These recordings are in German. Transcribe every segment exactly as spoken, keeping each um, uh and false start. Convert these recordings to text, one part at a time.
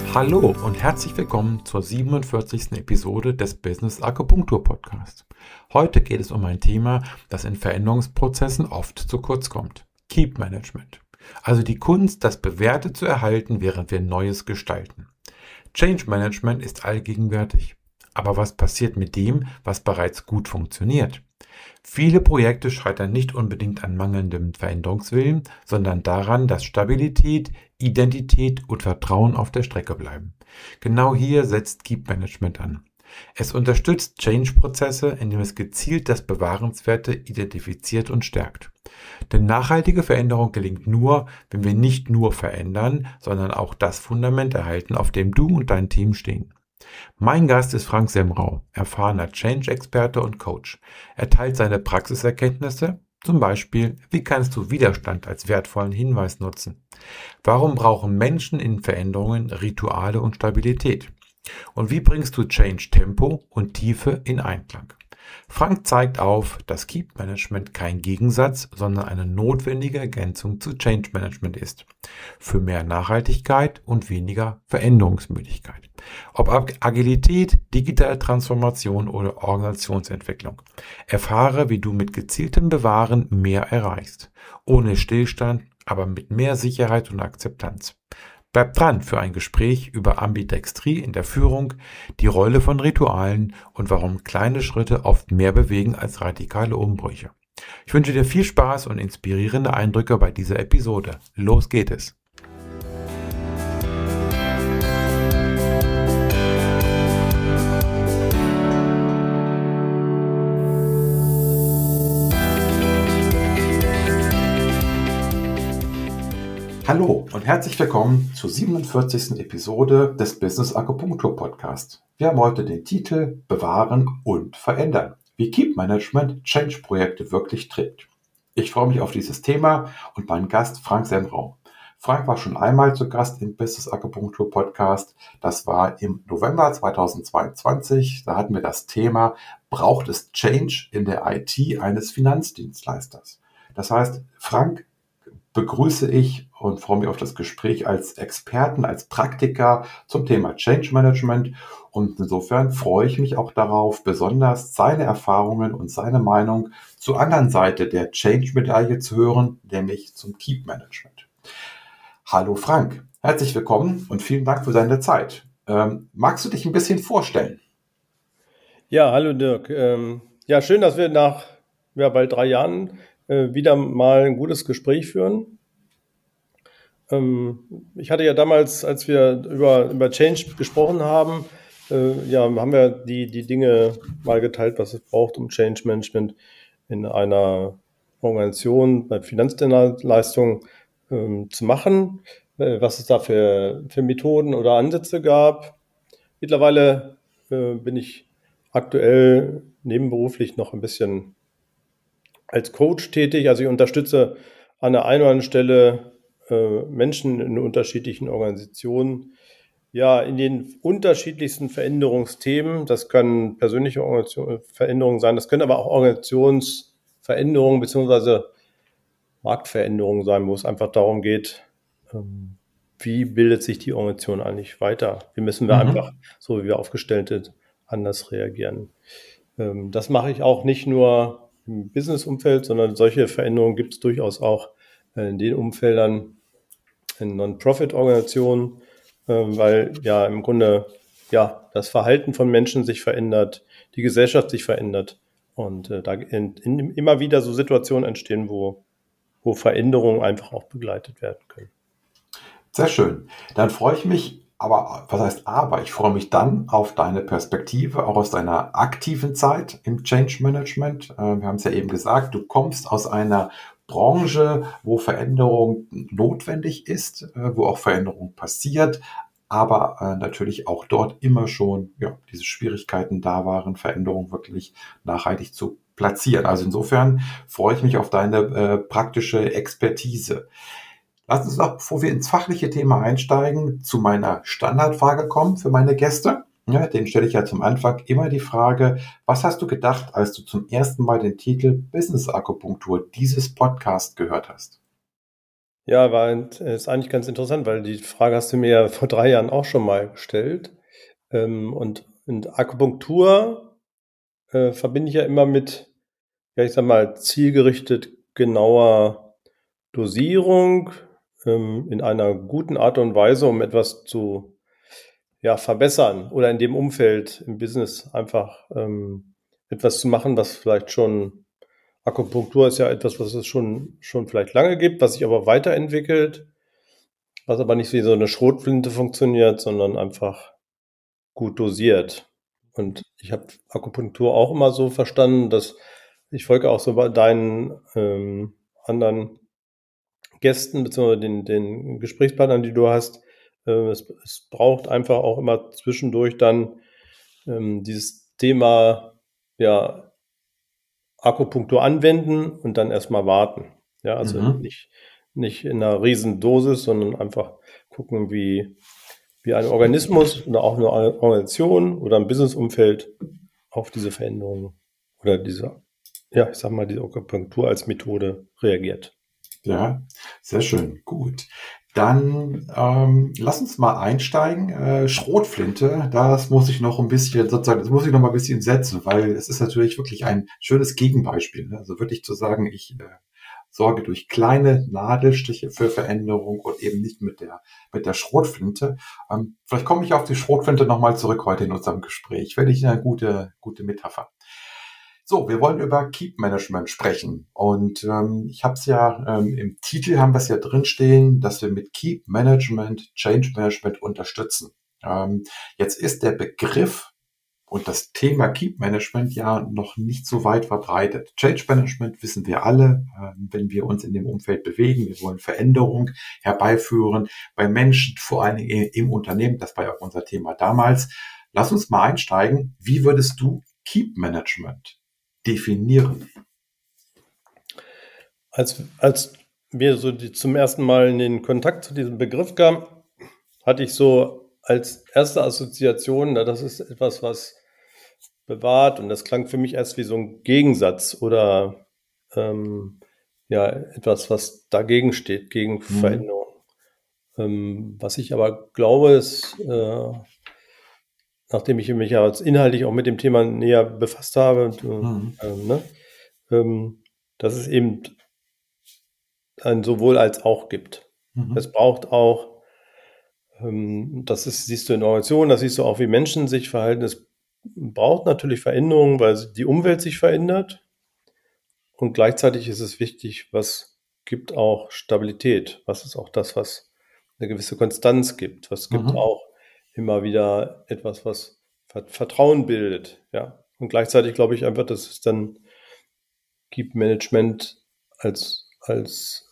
Hallo und herzlich willkommen zur siebenundvierzigsten Episode des Business Akupunktur Podcast. Heute geht es um ein Thema, das in Veränderungsprozessen oft zu kurz kommt. Keep Management. Also die Kunst, das Bewährte zu erhalten, während wir Neues gestalten. Change Management ist allgegenwärtig. Aber was passiert mit dem, was bereits gut funktioniert? Viele Projekte scheitern nicht unbedingt an mangelndem Veränderungswillen, sondern daran, dass Stabilität, Identität und Vertrauen auf der Strecke bleiben. Genau hier setzt Keep Management an. Es unterstützt Change-Prozesse, indem es gezielt das Bewahrenswerte identifiziert und stärkt. Denn nachhaltige Veränderung gelingt nur, wenn wir nicht nur verändern, sondern auch das Fundament erhalten, auf dem du und dein Team stehen. Mein Gast ist Frank Semrau, erfahrener Change-Experte und Coach. Er teilt seine Praxiserkenntnisse, zum Beispiel, wie kannst du Widerstand als wertvollen Hinweis nutzen? Warum brauchen Menschen in Veränderungen Rituale und Stabilität? Und wie bringst du Change-Tempo und Tiefe in Einklang? Frank zeigt auf, dass Keep Management kein Gegensatz, sondern eine notwendige Ergänzung zu Change Management ist. Für mehr Nachhaltigkeit und weniger Veränderungsmüdigkeit. Ob Agilität, digitale Transformation oder Organisationsentwicklung. Erfahre, wie du mit gezieltem Bewahren mehr erreichst. Ohne Stillstand, aber mit mehr Sicherheit und Akzeptanz. Bleib dran für ein Gespräch über Ambidextrie in der Führung, die Rolle von Ritualen und warum kleine Schritte oft mehr bewegen als radikale Umbrüche. Ich wünsche dir viel Spaß und inspirierende Eindrücke bei dieser Episode. Los geht es! Hallo und herzlich willkommen zur siebenundvierzigsten Episode des Business Akupunktur Podcast. Wir haben heute den Titel Bewahren und Verändern. Wie Keep Management Change-Projekte wirklich trägt. Ich freue mich auf dieses Thema und meinen Gast Frank Semrau. Frank war schon einmal zu Gast im Business Akupunktur Podcast. Das war im November zweitausendzweiundzwanzig. Da hatten wir das Thema, braucht es Change in der I T eines Finanzdienstleisters? Das heißt, Frank begrüße ich und freue mich auf das Gespräch als Experten, als Praktiker zum Thema Change Management. Und insofern freue ich mich auch darauf, besonders seine Erfahrungen und seine Meinung zur anderen Seite der Change-Medaille zu hören, nämlich zum Keep Management. Hallo Frank, herzlich willkommen und vielen Dank für deine Zeit. Ähm, magst du dich ein bisschen vorstellen? Ja, hallo Dirk. Ähm, ja, schön, dass wir nach ja, bald drei Jahren wieder mal ein gutes Gespräch führen. Ähm, ich hatte ja damals, als wir über, über Change gesprochen haben, äh, ja, haben wir die, die Dinge mal geteilt, was es braucht, um Change Management in einer Organisation bei Finanzdienstleistungen äh, zu machen, äh, was es da für, für Methoden oder Ansätze gab. Mittlerweile äh, bin ich aktuell nebenberuflich noch ein bisschen als Coach tätig. Also ich unterstütze an der einen oder anderen Stelle äh, Menschen in unterschiedlichen Organisationen, ja, in den unterschiedlichsten Veränderungsthemen. Das können persönliche Veränderungen sein, das können aber auch Organisationsveränderungen bzw. Marktveränderungen sein, wo es einfach darum geht, ähm, wie bildet sich die Organisation eigentlich weiter? Wie müssen wir mhm. einfach, so wie wir aufgestellt sind, anders reagieren? Ähm, das mache ich auch nicht nur im Business-Umfeld, sondern solche Veränderungen gibt es durchaus auch in den Umfeldern in Non-Profit-Organisationen, weil ja im Grunde ja das Verhalten von Menschen sich verändert, die Gesellschaft sich verändert und da in, in, immer wieder so Situationen entstehen, wo, wo Veränderungen einfach auch begleitet werden können. Sehr schön. Dann freue ich mich, aber was heißt aber? Ich freue mich dann auf deine Perspektive, auch aus deiner aktiven Zeit im Change Management. Wir haben es ja eben gesagt, du kommst aus einer Branche, wo Veränderung notwendig ist, wo auch Veränderung passiert, aber natürlich auch dort immer schon ja, diese Schwierigkeiten da waren, Veränderung wirklich nachhaltig zu platzieren. Also insofern freue ich mich auf deine äh, praktische Expertise. Lass uns noch, bevor wir ins fachliche Thema einsteigen, zu meiner Standardfrage kommen für meine Gäste. Ja, dem stelle ich ja zum Anfang immer die Frage, was hast du gedacht, als du zum ersten Mal den Titel Business Akupunktur dieses Podcast gehört hast? Ja, war, ist eigentlich ganz interessant, weil die Frage hast du mir ja vor drei Jahren auch schon mal gestellt. Ähm, und, und Akupunktur äh, verbinde ich ja immer mit, ja, ich sag mal, zielgerichtet genauer Dosierung ähm, in einer guten Art und Weise, um etwas zu ja, verbessern oder in dem Umfeld im Business einfach ähm, etwas zu machen, was vielleicht schon, Akupunktur ist ja etwas, was es schon, schon vielleicht lange gibt, was sich aber weiterentwickelt, was aber nicht wie so eine Schrotflinte funktioniert, sondern einfach gut dosiert. Und ich habe Akupunktur auch immer so verstanden, dass ich folge auch so bei deinen ähm, anderen Gästen bzw. den, den Gesprächspartnern, die du hast. Äh, es, es braucht einfach auch immer zwischendurch dann ähm, dieses Thema ja, Akupunktur anwenden und dann erstmal warten. Ja, also Mhm. nicht, nicht in einer riesen Dosis, sondern einfach gucken, wie, wie ein Organismus oder auch eine Organisation oder ein Businessumfeld auf diese Veränderungen oder diese, ja, ich sag mal, diese Akupunktur als Methode reagiert. Ja, sehr schön. Gut. Dann ähm, lass uns mal einsteigen. Äh, Schrotflinte, das muss ich noch ein bisschen, sozusagen, das muss ich noch mal ein bisschen setzen, weil es ist natürlich wirklich ein schönes Gegenbeispiel. Ne? Also wirklich zu sagen, ich äh, sorge durch kleine Nadelstiche für Veränderung und eben nicht mit der mit der Schrotflinte. Ähm, vielleicht komme ich auf die Schrotflinte nochmal zurück heute in unserem Gespräch. Finde ich eine gute gute Metapher. So, wir wollen über Keep Management sprechen. Und ähm, ich habe es ja ähm, im Titel haben wir es ja drinstehen, dass wir mit Keep Management Change Management unterstützen. Ähm, jetzt ist der Begriff und das Thema Keep Management ja noch nicht so weit verbreitet. Change Management wissen wir alle, äh, wenn wir uns in dem Umfeld bewegen. Wir wollen Veränderung herbeiführen bei Menschen, vor allen Dingen im Unternehmen. Das war ja auch unser Thema damals. Lass uns mal einsteigen. Wie würdest du Keep Management definieren? Als, als wir so die, zum ersten Mal in den Kontakt zu diesem Begriff kamen, hatte ich so als erste Assoziation, na, das ist etwas, was bewahrt, und das klang für mich erst wie so ein Gegensatz oder ähm, ja, etwas, was dagegen steht, gegen Mhm. Veränderung. Ähm, was ich aber glaube, ist, äh, nachdem ich mich ja jetzt inhaltlich auch mit dem Thema näher befasst habe, und, Mhm. äh, äh, ne, ähm, dass es eben ein sowohl als auch gibt. Mhm. Es braucht auch, ähm, das ist, siehst du in Organisationen, das siehst du auch, wie Menschen sich verhalten. Es braucht natürlich Veränderungen, weil die Umwelt sich verändert. Und gleichzeitig ist es wichtig, was gibt auch Stabilität? Was ist auch das, was eine gewisse Konstanz gibt? Was gibt Mhm. auch immer wieder etwas, was Vertrauen bildet? Ja. Und gleichzeitig glaube ich einfach, dass es dann Keep Management als, als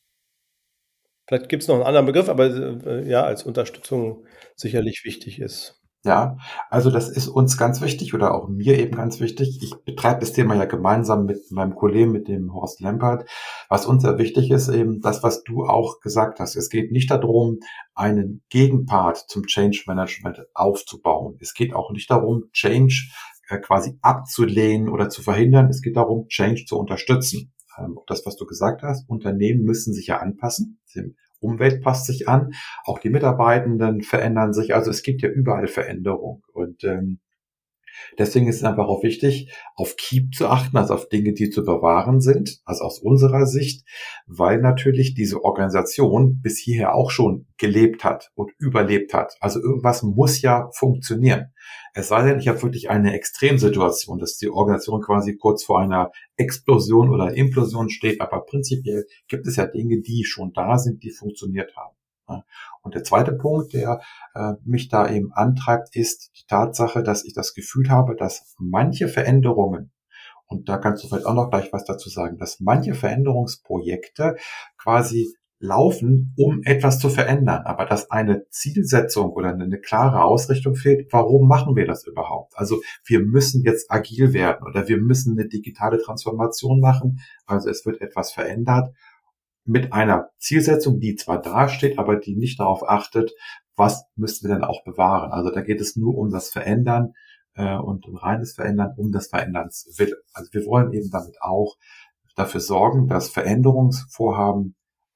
vielleicht gibt es noch einen anderen Begriff, aber äh, ja, als Unterstützung sicherlich wichtig ist. Ja, also das ist uns ganz wichtig oder auch mir eben ganz wichtig. Ich betreibe das Thema ja gemeinsam mit meinem Kollegen, mit dem Horst Lempert. Was uns sehr wichtig ist, eben das, was du auch gesagt hast. Es geht nicht darum, einen Gegenpart zum Change Management aufzubauen. Es geht auch nicht darum, Change äh, quasi abzulehnen oder zu verhindern. Es geht darum, Change zu unterstützen. Ähm, das, was du gesagt hast, Unternehmen müssen sich ja anpassen. Die Umwelt passt sich an. Auch die Mitarbeitenden verändern sich. Also es gibt ja überall Veränderung. Und ähm, deswegen ist es einfach auch wichtig, auf Keep zu achten, also auf Dinge, die zu bewahren sind, also aus unserer Sicht, weil natürlich diese Organisation bis hierher auch schon gelebt hat und überlebt hat. Also irgendwas muss ja funktionieren. Es sei denn, ich habe wirklich eine Extremsituation, dass die Organisation quasi kurz vor einer Explosion oder Implosion steht, aber prinzipiell gibt es ja Dinge, die schon da sind, die funktioniert haben. Und der zweite Punkt, der äh, mich da eben antreibt, ist die Tatsache, dass ich das Gefühl habe, dass manche Veränderungen, und da kannst du vielleicht auch noch gleich was dazu sagen, dass manche Veränderungsprojekte quasi laufen, um etwas zu verändern, aber dass eine Zielsetzung oder eine klare Ausrichtung fehlt, warum machen wir das überhaupt? Also wir müssen jetzt agil werden oder wir müssen eine digitale Transformation machen, also es wird etwas verändert mit einer Zielsetzung, die zwar dasteht, aber die nicht darauf achtet, was müssen wir denn auch bewahren. Also da geht es nur um das Verändern äh, und um reines Verändern, um das Veränderns willen. Also wir wollen eben damit auch dafür sorgen, dass Veränderungsvorhaben ähm,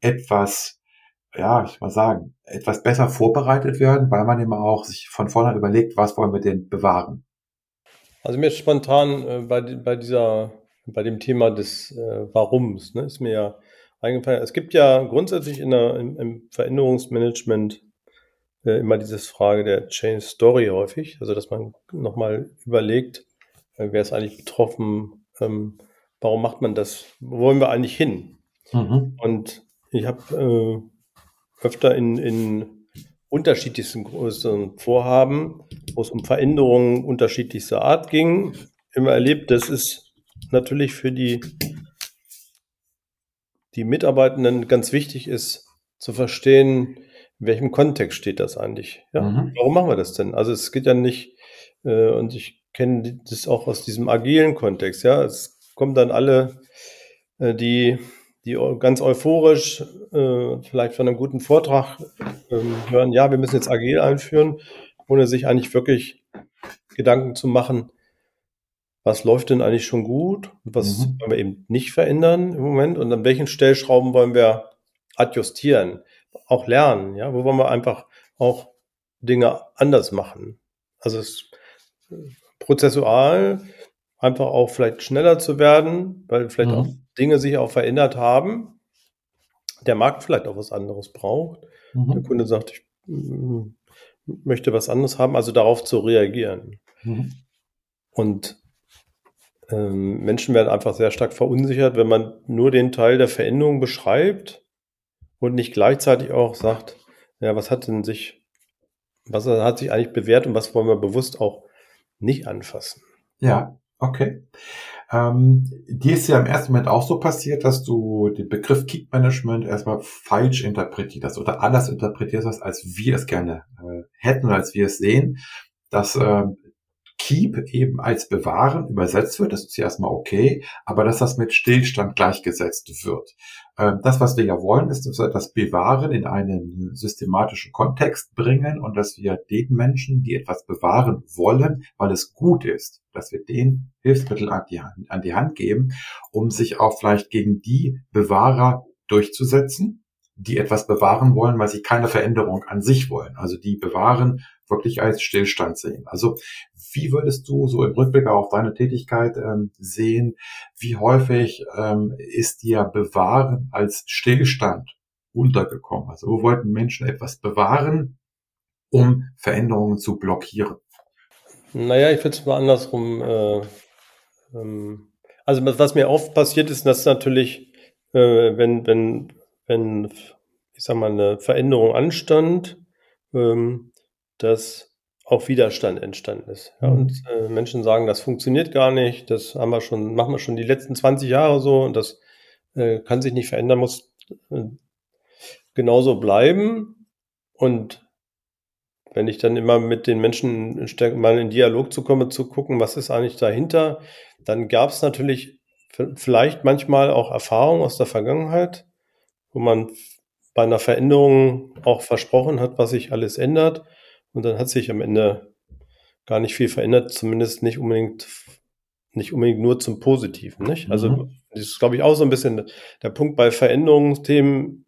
etwas, ja, ich mal sagen, etwas besser vorbereitet werden, weil man immer auch sich von vornherein überlegt, was wollen wir denn bewahren? Also mir ist spontan äh, bei, di- bei dieser, bei dem Thema des äh, Warums, ne, ist mir ja eingefallen. Es gibt ja grundsätzlich in der, im, im Veränderungsmanagement äh, immer diese Frage der Change Story häufig, also dass man nochmal überlegt, äh, wer ist eigentlich betroffen, ähm, warum macht man das, wo wollen wir eigentlich hin? Mhm. Und ich habe äh, öfter in, in unterschiedlichsten größeren Vorhaben, wo es um Veränderungen unterschiedlichster Art ging, immer erlebt, dass es natürlich für die, die Mitarbeitenden ganz wichtig ist, zu verstehen, in welchem Kontext steht das eigentlich. Ja? Mhm. Warum machen wir das denn? Also es geht ja nicht, äh, und ich kenne das auch aus diesem agilen Kontext, ja. Es kommen dann alle, äh, die, die eu- ganz euphorisch äh, vielleicht von einem guten Vortrag ähm, hören, ja, wir müssen jetzt agil einführen, ohne sich eigentlich wirklich Gedanken zu machen, was läuft denn eigentlich schon gut und was Mhm. wollen wir eben nicht verändern im Moment und an welchen Stellschrauben wollen wir adjustieren, auch lernen, ja, wo wollen wir einfach auch Dinge anders machen. Also es prozessual einfach auch vielleicht schneller zu werden, weil vielleicht auch Mhm. Dinge sich auch verändert haben, der Markt vielleicht auch was anderes braucht. Der Mhm. Kunde sagt, ich mm, möchte was anderes haben, also darauf zu reagieren. Mhm. Und ähm, Menschen werden einfach sehr stark verunsichert, wenn man nur den Teil der Veränderung beschreibt und nicht gleichzeitig auch sagt, ja, was hat denn sich, was hat sich eigentlich bewährt und was wollen wir bewusst auch nicht anfassen. Ja, okay. Ähm, dir ist ja im ersten Moment auch so passiert, dass du den Begriff Keep Management erstmal falsch interpretiert hast oder anders interpretiert hast, als wir es gerne äh, hätten, als wir es sehen. Dass ähm, Keep eben als bewahren übersetzt wird, das ist ja erstmal okay, aber dass das mit Stillstand gleichgesetzt wird. Ähm, das, was wir ja wollen, ist, dass wir das Bewahren in einen systematischen Kontext bringen und dass wir den Menschen, die etwas bewahren wollen, weil es gut ist, dass wir denen Hilfsmittel an die Hand, an die Hand geben, um sich auch vielleicht gegen die Bewahrer durchzusetzen, die etwas bewahren wollen, weil sie keine Veränderung an sich wollen. Also die bewahren wirklich als Stillstand sehen. Also wie würdest du so im Rückblick auf deine Tätigkeit ähm, sehen, wie häufig ähm, ist dir Bewahren als Stillstand untergekommen? Also wo wollten Menschen etwas bewahren, um Veränderungen zu blockieren? Naja, ich würde es mal andersrum. Äh, ähm, also was was mir oft passiert ist, dass natürlich, äh, wenn, wenn, wenn, ich sag mal, eine Veränderung anstand, ähm, dass auch Widerstand entstanden ist. Ja, und Mhm. äh, Menschen sagen, das funktioniert gar nicht, das haben wir schon, machen wir schon die letzten zwanzig Jahre so und das äh, kann sich nicht verändern, muss äh, genauso bleiben. Und wenn ich dann immer mit den Menschen stärk- mal in Dialog zu komme, zu gucken, was ist eigentlich dahinter, dann gab es natürlich v- vielleicht manchmal auch Erfahrungen aus der Vergangenheit, wo man bei einer Veränderung auch versprochen hat, was sich alles ändert. Und dann hat sich am Ende gar nicht viel verändert, zumindest nicht unbedingt, nicht unbedingt nur zum Positiven, nicht? Also, Mhm. das ist, glaube ich, auch so ein bisschen der Punkt bei Veränderungsthemen.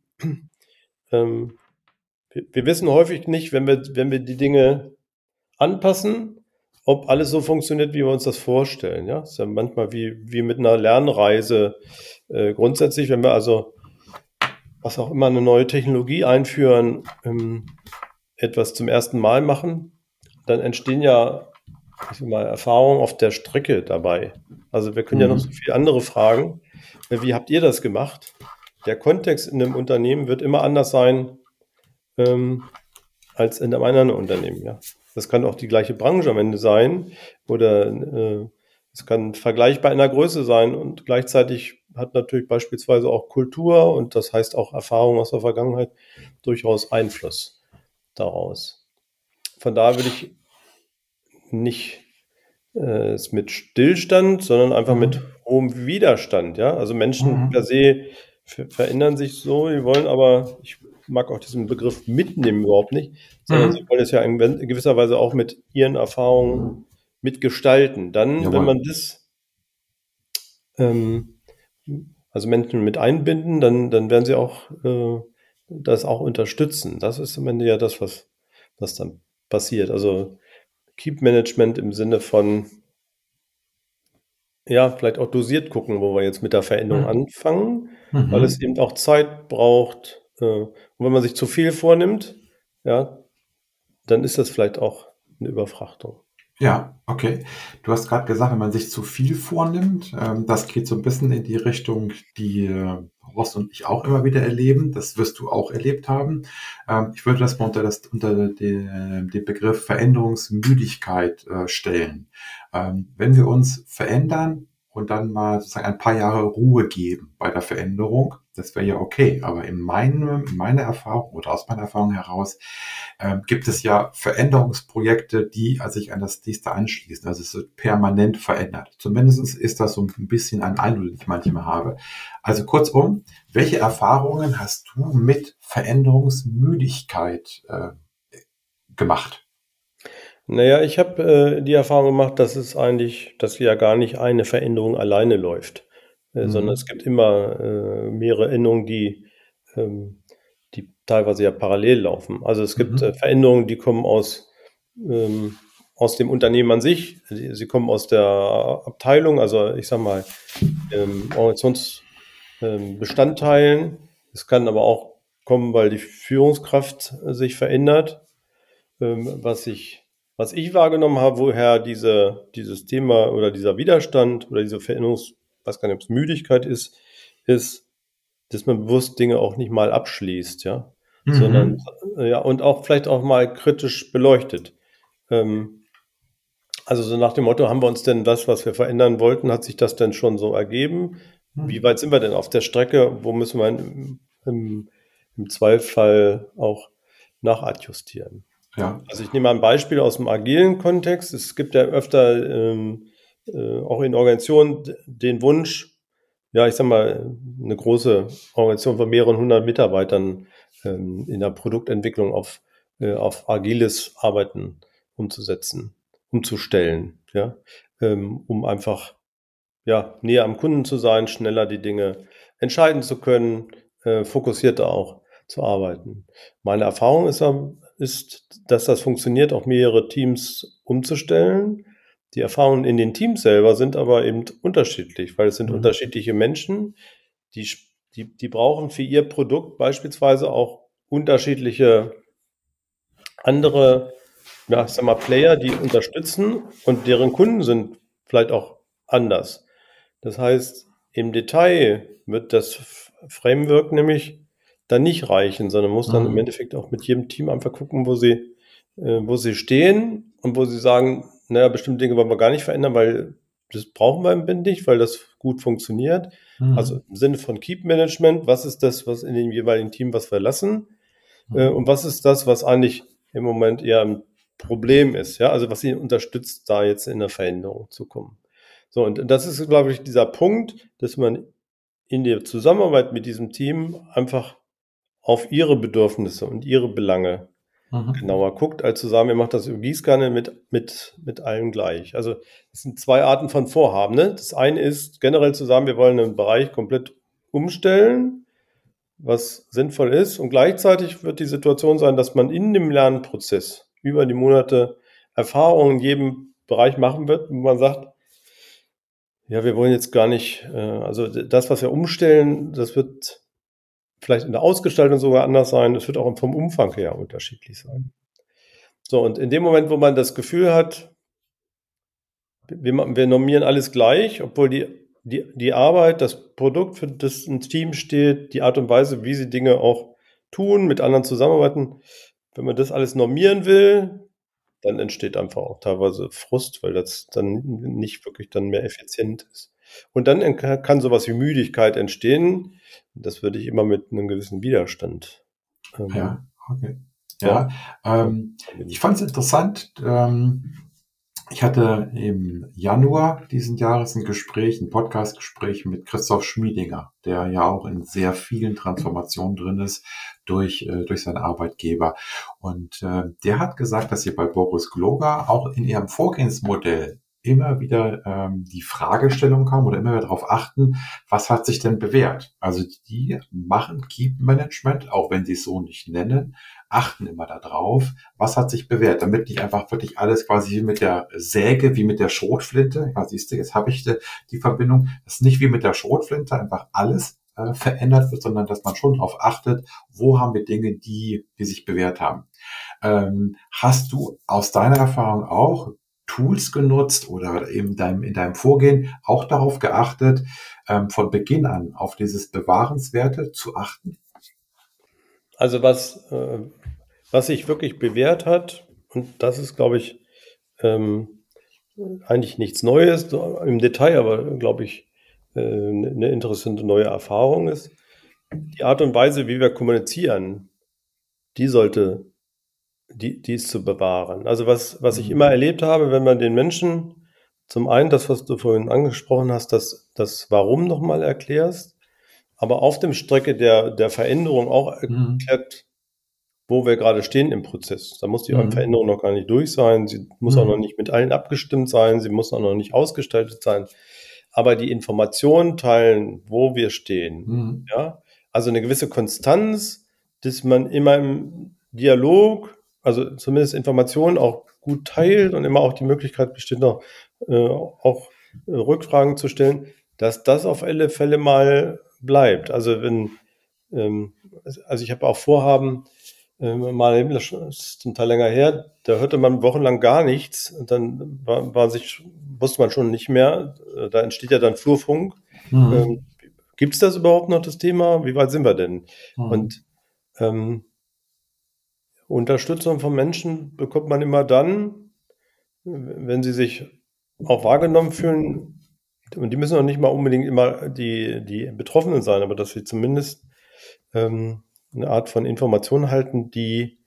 Ähm, wir, wir wissen häufig nicht, wenn wir, wenn wir die Dinge anpassen, ob alles so funktioniert, wie wir uns das vorstellen. Ja, ist ja manchmal wie, wie mit einer Lernreise. Äh, grundsätzlich, wenn wir also was auch immer eine neue Technologie einführen, ähm, etwas zum ersten Mal machen, dann entstehen ja, ich sag mal, Erfahrungen auf der Strecke dabei. Also wir können ja noch so Mhm. viele andere fragen. Äh, Wie habt ihr das gemacht? Der Kontext in einem Unternehmen wird immer anders sein, ähm, als in einem anderen Unternehmen, ja. Das kann auch die gleiche Branche am Ende sein oder äh, es kann vergleichbar in der Größe sein und gleichzeitig hat natürlich beispielsweise auch Kultur und das heißt auch Erfahrung aus der Vergangenheit durchaus Einfluss daraus. Von daher würde ich nicht äh, es mit Stillstand, sondern einfach mit Mhm. hohem Widerstand, ja. Also Menschen per Mhm. se ver verändern sich so, die wollen aber, ich mag auch diesen Begriff mitnehmen überhaupt nicht, sondern sie Mhm. wollen es ja in in gewisser Weise auch mit ihren Erfahrungen mitgestalten. Dann, wenn Jawohl. man das, ähm, also Menschen mit einbinden, dann, dann werden sie auch äh, das auch unterstützen. Das ist am Ende ja das, was, was dann passiert. Also Keep Management im Sinne von, ja, vielleicht auch dosiert gucken, wo wir jetzt mit der Veränderung Mhm. anfangen, weil es Mhm. eben auch Zeit braucht. Äh, und wenn man sich zu viel vornimmt, ja, dann ist das vielleicht auch eine Überfrachtung. Ja, okay. Du hast gerade gesagt, wenn man sich zu viel vornimmt, ähm, das geht so ein bisschen in die Richtung, die äh, Horst und ich auch immer wieder erleben. Das wirst du auch erlebt haben. Ähm, ich würde das mal unter das unter den, den Begriff Veränderungsmüdigkeit äh, stellen. Ähm, wenn wir uns verändern und dann mal sozusagen ein paar Jahre Ruhe geben bei der Veränderung, das wäre ja okay. Aber in meinem, in meiner Erfahrung oder aus meiner Erfahrung heraus ähm, gibt es ja Veränderungsprojekte, die also sich an das nächste anschließen. Also es wird permanent verändert. Zumindest ist das so ein bisschen ein Eindruck, den ich manchmal habe. Also kurzum, welche Erfahrungen hast du mit Veränderungsmüdigkeit äh, gemacht? Naja, ich habe äh, die Erfahrung gemacht, dass es eigentlich, dass ja gar nicht eine Veränderung alleine läuft, äh, sondern es Mhm. gibt immer äh, mehrere Änderungen, die, ähm, die teilweise ja parallel laufen. Also es gibt äh, Mhm. Veränderungen, die kommen aus, ähm, aus dem Unternehmen an sich, sie, sie kommen aus der Abteilung, also ich sag mal, ähm, Organisationsbestandteilen. Es kann aber auch kommen, weil die Führungskraft äh, sich verändert. Ähm, was ich, was ich wahrgenommen habe, woher diese, dieses Thema oder dieser Widerstand oder diese Veränderungs, weiß gar nicht, ob es Müdigkeit ist, ist, dass man bewusst Dinge auch nicht mal abschließt, ja, sondern, Mhm. äh, ja, und auch vielleicht auch mal kritisch beleuchtet. Ähm, also so nach dem Motto, haben wir uns denn das, was wir verändern wollten, hat sich das denn schon so ergeben? Wie Mhm. weit sind wir denn auf der Strecke? Wo müssen wir im, im, im Zweifel auch nachadjustieren? Ja. Also ich nehme mal ein Beispiel aus dem agilen Kontext. Es gibt ja öfter ähm, äh, auch in Organisationen d- den Wunsch, ja, ich sag mal, eine große Organisation von mehreren hundert Mitarbeitern ähm, in der Produktentwicklung auf, äh, auf agiles Arbeiten umzusetzen, umzustellen, ja, ähm, um einfach ja, näher am Kunden zu sein, schneller die Dinge entscheiden zu können, äh, fokussierter auch zu arbeiten. Meine Erfahrung ist, am- ist, dass das funktioniert, auch mehrere Teams umzustellen. Die Erfahrungen in den Teams selber sind aber eben unterschiedlich, weil es sind Mhm. unterschiedliche Menschen, die, sch- die, die brauchen für ihr Produkt beispielsweise auch unterschiedliche andere, ja, ich sag mal, Player, die unterstützen und deren Kunden sind vielleicht auch anders. Das heißt, im Detail wird das F- Framework nämlich dann nicht reichen, sondern muss dann im Mhm. Endeffekt auch mit jedem Team einfach gucken, wo sie, äh, wo sie stehen und wo sie sagen, naja, bestimmte Dinge wollen wir gar nicht verändern, weil das brauchen wir im Bind nicht, weil das gut funktioniert. Also Mhm. im Sinne von Keep Management, was ist das, was in dem jeweiligen Team was wir lassen? Äh, Mhm. und was ist das, was eigentlich im Moment eher ein Problem ist, ja, also was ihn unterstützt, da jetzt in der Veränderung zu kommen. So, und das ist, glaube ich, dieser Punkt, dass man in der Zusammenarbeit mit diesem Team einfach auf ihre Bedürfnisse und ihre Belange Mhm. genauer guckt, als zu sagen, wir machen das im Gießkanne mit, mit, mit allen gleich. Also es sind zwei Arten von Vorhaben. Ne? Das eine ist generell zu sagen, wir wollen einen Bereich komplett umstellen, was sinnvoll ist. Und gleichzeitig wird die Situation sein, dass man in dem Lernprozess über die Monate Erfahrungen in jedem Bereich machen wird, wo man sagt, ja, wir wollen jetzt gar nicht, äh, also das, was wir umstellen, das wird vielleicht in der Ausgestaltung sogar anders sein. Es wird auch vom Umfang her unterschiedlich sein. So, und in dem Moment, wo man das Gefühl hat, wir, wir normieren alles gleich, obwohl die, die, die Arbeit, das Produkt, für das ein Team steht, die Art und Weise, wie sie Dinge auch tun, mit anderen zusammenarbeiten, wenn man das alles normieren will, dann entsteht einfach auch teilweise Frust, weil das dann nicht wirklich dann mehr effizient ist. Und dann kann sowas wie Müdigkeit entstehen. Das würde ich immer mit einem gewissen Widerstand, ähm, Ja, okay. ja, Ja, ähm, ich fand es interessant. Ähm, ich hatte im Januar diesen Jahres ein Gespräch, ein Podcast-Gespräch mit Christoph Schmiedinger, der ja auch in sehr vielen Transformationen drin ist durch, äh, durch seinen Arbeitgeber. Und äh, der hat gesagt, dass sie bei Boris Gloger auch in ihrem Vorgehensmodell immer wieder ähm, die Fragestellung haben oder immer wieder darauf achten, was hat sich denn bewährt? Also die machen Keep Management, auch wenn sie es so nicht nennen, achten immer darauf, was hat sich bewährt, damit nicht einfach wirklich alles quasi wie mit der Säge, wie mit der Schrotflinte, ja, siehst du, jetzt habe ich die, die Verbindung, das ist nicht wie mit der Schrotflinte einfach alles äh, verändert wird, sondern dass man schon darauf achtet, wo haben wir Dinge, die, die sich bewährt haben. Ähm, hast du aus deiner Erfahrung auch Tools genutzt oder in deinem, in deinem Vorgehen auch darauf geachtet, ähm, von Beginn an auf dieses Bewahrenswerte zu achten? Also was, äh, was sich wirklich bewährt hat, und das ist, glaube ich, ähm, eigentlich nichts Neues so im Detail, aber glaube ich, äh, eine interessante neue Erfahrung ist, die Art und Weise, wie wir kommunizieren, die sollte, die, die ist zu bewahren. Also was, was ich Mhm. immer erlebt habe, wenn man den Menschen zum einen das, was du vorhin angesprochen hast, das, das Warum nochmal erklärst, aber auf dem Strecke der, der Veränderung auch Mhm. erklärt, wo wir gerade stehen im Prozess. Da muss die Mhm. Veränderung noch gar nicht durch sein. Sie muss auch noch Mhm. nicht mit allen abgestimmt sein. Sie muss auch noch nicht ausgestaltet sein. Aber die Informationen teilen, wo wir stehen. Mhm. Ja, also eine gewisse Konstanz, dass man immer im Dialog, also zumindest Informationen auch gut teilt und immer auch die Möglichkeit besteht, noch äh, auch äh, Rückfragen zu stellen, dass das auf alle Fälle mal bleibt. Also wenn, ähm, also ich habe auch Vorhaben, ähm, mal eben, das ist zum Teil länger her, da hörte man wochenlang gar nichts und dann war, war sich, wusste man schon nicht mehr, äh, da entsteht ja dann Flurfunk. Ähm, Mhm. Gibt es das überhaupt noch, das Thema? Wie weit sind wir denn? Mhm. Und ähm, Unterstützung von Menschen bekommt man immer dann, wenn sie sich auch wahrgenommen fühlen. Und die müssen auch nicht mal unbedingt immer die, die Betroffenen sein, aber dass sie zumindest ähm, eine Art von Information halten, die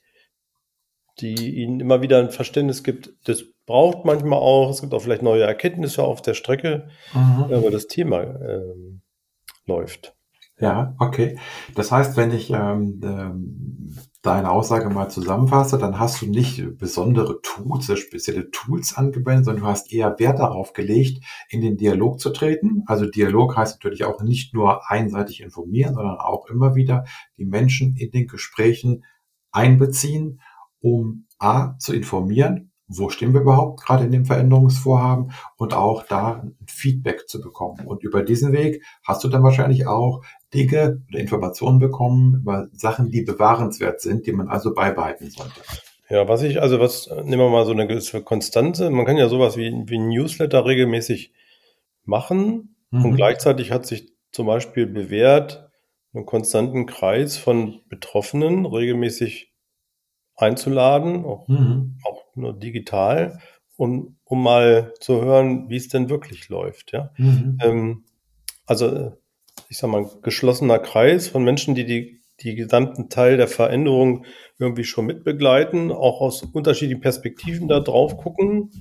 die ihnen immer wieder ein Verständnis gibt. Das braucht manchmal auch, es gibt auch vielleicht neue Erkenntnisse auf der Strecke, Mhm. aber das Thema ähm, läuft. Ja, okay. Das heißt, wenn ich ähm, ähm, deine Aussage mal zusammenfasse, dann hast du nicht besondere Tools, äh, spezielle Tools angewendet, sondern du hast eher Wert darauf gelegt, in den Dialog zu treten. Also Dialog heißt natürlich auch nicht nur einseitig informieren, sondern auch immer wieder die Menschen in den Gesprächen einbeziehen, um A, zu informieren, wo stehen wir überhaupt gerade in dem Veränderungsvorhaben und auch da ein Feedback zu bekommen. Und über diesen Weg hast du dann wahrscheinlich auch Dinge oder Informationen bekommen über Sachen, die bewahrenswert sind, die man also beibehalten sollte. Ja, was ich, also was, nehmen wir mal so eine gewisse Konstante. Man kann ja sowas wie, wie ein Newsletter regelmäßig machen und Mhm. gleichzeitig hat sich zum Beispiel bewährt, einen konstanten Kreis von Betroffenen regelmäßig einzuladen, auch, Mhm. auch nur digital, um, um mal zu hören, wie es denn wirklich läuft. Ja? Mhm. Ähm, also, äh, ich sag mal, ein geschlossener Kreis von Menschen, die, die die gesamten Teil der Veränderung irgendwie schon mitbegleiten, auch aus unterschiedlichen Perspektiven da drauf gucken,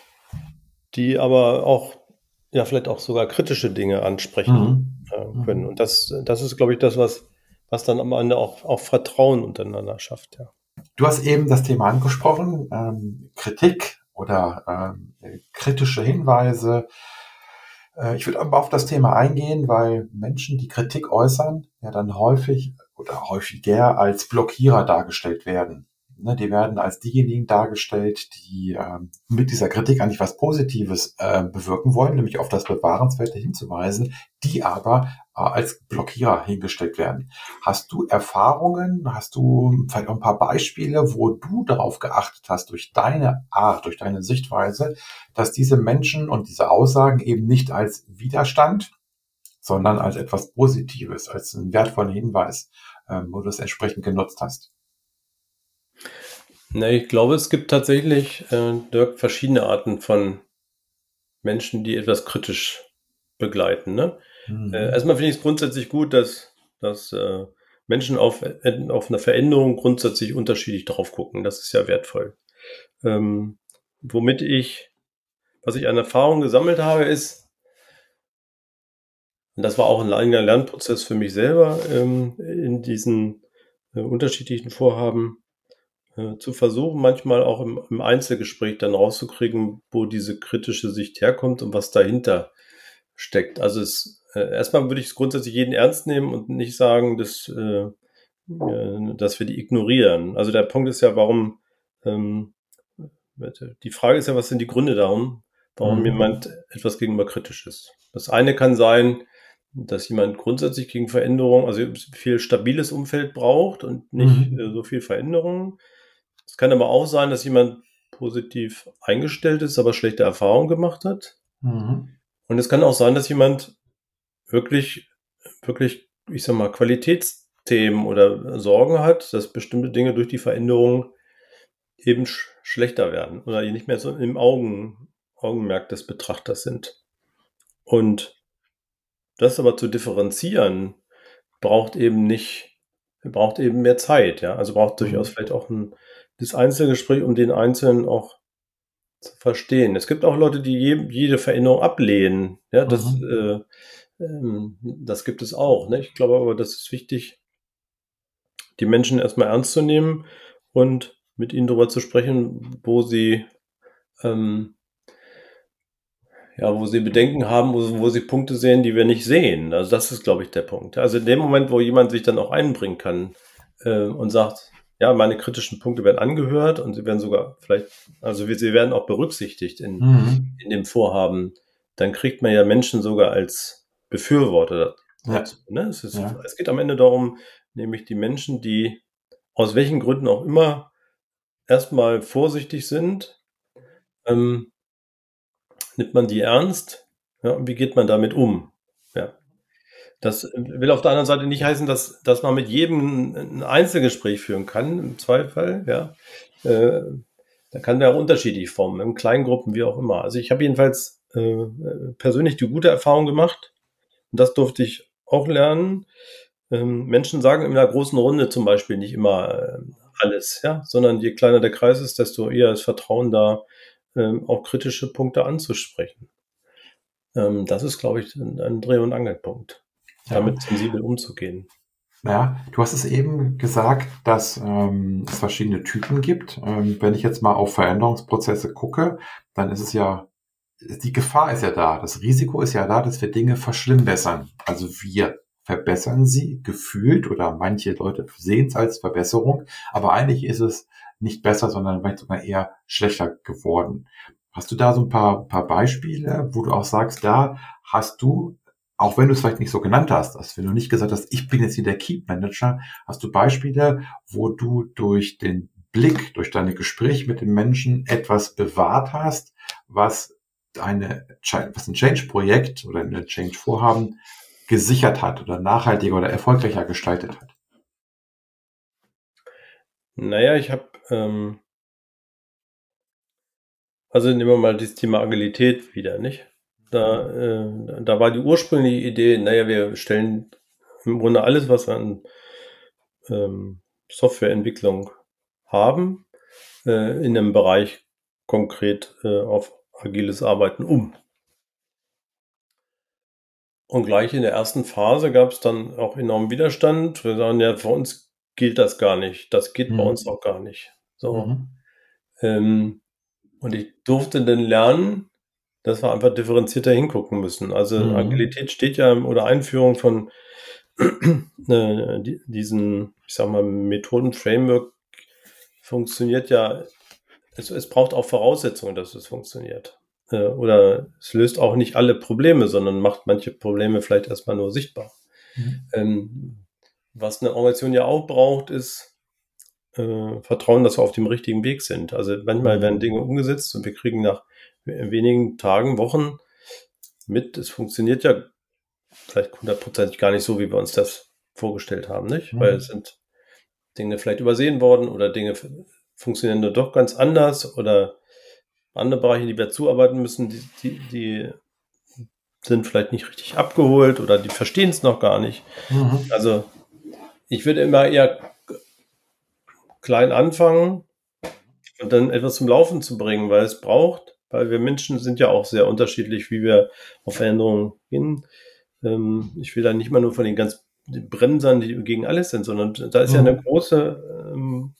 die aber auch, ja, vielleicht auch sogar kritische Dinge ansprechen Mhm. äh, können. Mhm. Und das, das ist, glaube ich, das, was, was dann am Ende auch, auch Vertrauen untereinander schafft. Ja. Du hast eben das Thema angesprochen, ähm, Kritik oder ähm, kritische Hinweise. Äh, ich würde aber auf das Thema eingehen, weil Menschen, die Kritik äußern, ja dann häufig oder häufiger als Blockierer dargestellt werden. Ne, die werden als diejenigen dargestellt, die ähm, mit dieser Kritik eigentlich was Positives äh, bewirken wollen, nämlich auf das Bewahrenswerte hinzuweisen, die aber äh, als Blockierer hingestellt werden. Hast du Erfahrungen, hast du vielleicht auch ein paar Beispiele, wo du darauf geachtet hast, durch deine Art, durch deine Sichtweise, dass diese Menschen und diese Aussagen eben nicht als Widerstand, sondern als etwas Positives, als einen wertvollen Hinweis, ähm, wo du es entsprechend genutzt hast? Ne, ich glaube, es gibt tatsächlich, äh, Dirk, verschiedene Arten von Menschen, die etwas kritisch begleiten. Ne? Äh, Mhm. erstmal finde ich es grundsätzlich gut, dass, dass äh, Menschen auf, äh, auf eine Veränderung grundsätzlich unterschiedlich drauf gucken. Das ist ja wertvoll. Ähm, womit ich, was ich an Erfahrung gesammelt habe, ist, und das war auch ein langer Lernprozess für mich selber ähm, in diesen äh, unterschiedlichen Vorhaben, äh, zu versuchen, manchmal auch im, im Einzelgespräch dann rauszukriegen, wo diese kritische Sicht herkommt und was dahinter steckt. Also es, äh, erstmal würde ich es grundsätzlich jeden ernst nehmen und nicht sagen, dass, äh, äh, dass wir die ignorieren. Also der Punkt ist ja, warum, ähm, die Frage ist ja, was sind die Gründe darum, warum Mhm. jemand etwas gegenüber kritisch ist. Das eine kann sein, dass jemand grundsätzlich gegen Veränderung, also viel stabiles Umfeld braucht und nicht Mhm. äh, so viel Veränderung. Es kann aber auch sein, dass jemand positiv eingestellt ist, aber schlechte Erfahrungen gemacht hat. Mhm. Und es kann auch sein, dass jemand wirklich, wirklich, ich sag mal, Qualitätsthemen oder Sorgen hat, dass bestimmte Dinge durch die Veränderung eben sch schlechter werden oder die nicht mehr so im Augen, Augenmerk des Betrachters sind. Und das aber zu differenzieren, braucht eben nicht, braucht eben mehr Zeit, ja. Also braucht durchaus Mhm. vielleicht auch ein das Einzelgespräch, um den Einzelnen auch zu verstehen. Es gibt auch Leute, die je, jede Veränderung ablehnen. Ja, das, Mhm. äh, ähm, das gibt es auch. Ne? Ich glaube aber, das ist wichtig, die Menschen erstmal ernst zu nehmen und mit ihnen darüber zu sprechen, wo sie, ähm, ja, wo sie Bedenken haben, wo, wo sie Punkte sehen, die wir nicht sehen. Also das ist, glaube ich, der Punkt. Also in dem Moment, wo jemand sich dann auch einbringen kann äh, und sagt, ja, meine kritischen Punkte werden angehört und sie werden sogar vielleicht, also wir, sie werden auch berücksichtigt in, Mhm. in dem Vorhaben, dann kriegt man ja Menschen sogar als Befürworter Ja, dazu. Ne? Es ist, ja. es geht am Ende darum, nämlich die Menschen, die aus welchen Gründen auch immer erstmal vorsichtig sind, ähm, nimmt man die ernst? Ja, und wie geht man damit um? Ja. Das will auf der anderen Seite nicht heißen, dass, dass man mit jedem ein Einzelgespräch führen kann, im Zweifel, ja. Äh, da kann der auch unterschiedlich formen, in Kleingruppen, wie auch immer. Also ich habe jedenfalls äh, persönlich die gute Erfahrung gemacht, und das durfte ich auch lernen. Ähm, Menschen sagen in einer großen Runde zum Beispiel nicht immer äh, alles, ja, sondern je kleiner der Kreis ist, desto eher ist Vertrauen da, ähm, auch kritische Punkte anzusprechen. Ähm, das ist, glaube ich, ein, ein Dreh- und Angelpunkt, Ja. damit sensibel umzugehen. Ja, du hast es eben gesagt, dass ähm, es verschiedene Typen gibt. Ähm, wenn ich jetzt mal auf Veränderungsprozesse gucke, dann ist es ja, die Gefahr ist ja da, das Risiko ist ja da, dass wir Dinge verschlimmbessern. Also wir verbessern sie gefühlt oder manche Leute sehen es als Verbesserung, aber eigentlich ist es nicht besser, sondern vielleicht sogar eher schlechter geworden. Hast du da so ein paar, paar Beispiele, wo du auch sagst, da hast du, auch wenn du es vielleicht nicht so genannt hast, dass wenn du nicht gesagt hast, ich bin jetzt hier der Keep Manager, hast du Beispiele, wo du durch den Blick, durch deine Gespräche mit den Menschen etwas bewahrt hast, was eine, was ein Change-Projekt oder ein Change-Vorhaben gesichert hat oder nachhaltiger oder erfolgreicher gestaltet hat? Naja, ich habe, ähm, also nehmen wir mal das Thema Agilität wieder, nicht? Da, äh, da war die ursprüngliche Idee, naja, wir stellen im Grunde alles, was wir an ähm, Softwareentwicklung haben, äh, in einem Bereich konkret äh, auf agiles Arbeiten um. Und gleich in der ersten Phase gab es dann auch enormen Widerstand. Wir sagen, ja, für uns gilt das gar nicht. Das geht bei uns Mhm. auch gar nicht. So. Mhm. Ähm, und ich durfte dann lernen, dass wir einfach differenzierter hingucken müssen. Also Mhm. Agilität steht ja, oder Einführung von äh, die- diesen, ich sag mal, Methoden-Framework funktioniert ja, es, es braucht auch Voraussetzungen, dass es funktioniert. Äh, oder es löst auch nicht alle Probleme, sondern macht manche Probleme vielleicht erstmal nur sichtbar. Mhm. Ähm, was eine Organisation ja auch braucht, ist äh, Vertrauen, dass wir auf dem richtigen Weg sind. Also manchmal werden Mhm. Dinge umgesetzt und wir kriegen nach wenigen Tagen, Wochen mit, es funktioniert ja vielleicht hundertprozentig gar nicht so, wie wir uns das vorgestellt haben, nicht? Weil es Mhm. sind Dinge vielleicht übersehen worden oder Dinge f- funktionieren nur doch ganz anders oder andere Bereiche, die wir zuarbeiten müssen, die, die, die sind vielleicht nicht richtig abgeholt oder die verstehen es noch gar nicht. Mhm. Also ich würde immer eher klein anfangen und dann etwas zum Laufen zu bringen, weil es braucht, weil wir Menschen sind ja auch sehr unterschiedlich, wie wir auf Veränderungen gehen. Ähm, ich will da nicht mal nur von den ganz den Bremsern, die gegen alles sind, sondern da ist ja eine Mhm. große, ähm,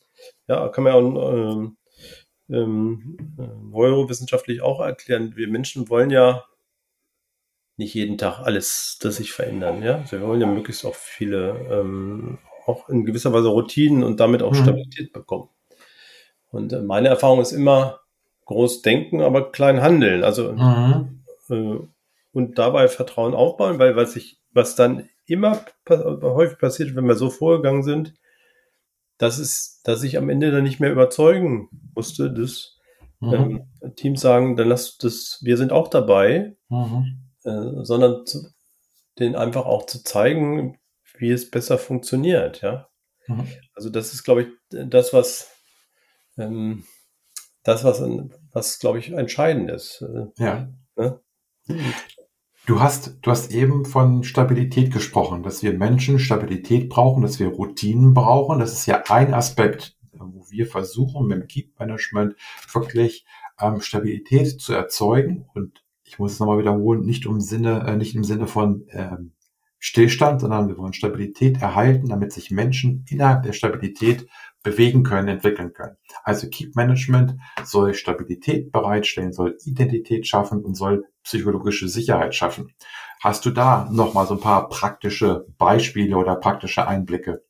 ja, kann man ja auch, ähm, ähm, neurowissenschaftlich auch erklären. Wir Menschen wollen ja nicht jeden Tag alles, das sich verändern, ja. Also wir wollen ja möglichst auch viele, ähm, auch in gewisser Weise Routinen und damit auch Mhm. Stabilität bekommen. Und äh, meine Erfahrung ist immer groß denken, aber klein handeln. Also Mhm. äh, und dabei Vertrauen aufbauen, weil was ich, was dann immer pa- häufig passiert, wenn wir so vorgegangen sind, dass es, dass ich am Ende dann nicht mehr überzeugen musste, dass ähm, Mhm. Teams sagen, dann lass das, wir sind auch dabei, Mhm. äh, sondern zu, denen einfach auch zu zeigen, wie es besser funktioniert, ja. Mhm. Also das ist, glaube ich, das, was ähm, das, was, was glaube ich, entscheidend ist. Äh, Ja. ne? Und Du hast, du hast eben von Stabilität gesprochen, dass wir Menschen Stabilität brauchen, dass wir Routinen brauchen. Das ist ja ein Aspekt, wo wir versuchen, mit dem Keep Management wirklich ähm, Stabilität zu erzeugen. Und ich muss es nochmal wiederholen, nicht im Sinne, äh, nicht im Sinne von ähm, Stillstand, sondern wir wollen Stabilität erhalten, damit sich Menschen innerhalb der Stabilität bewegen können, entwickeln können. Also Keep Management soll Stabilität bereitstellen, soll Identität schaffen und soll psychologische Sicherheit schaffen. Hast du da nochmal so ein paar praktische Beispiele oder praktische Einblicke?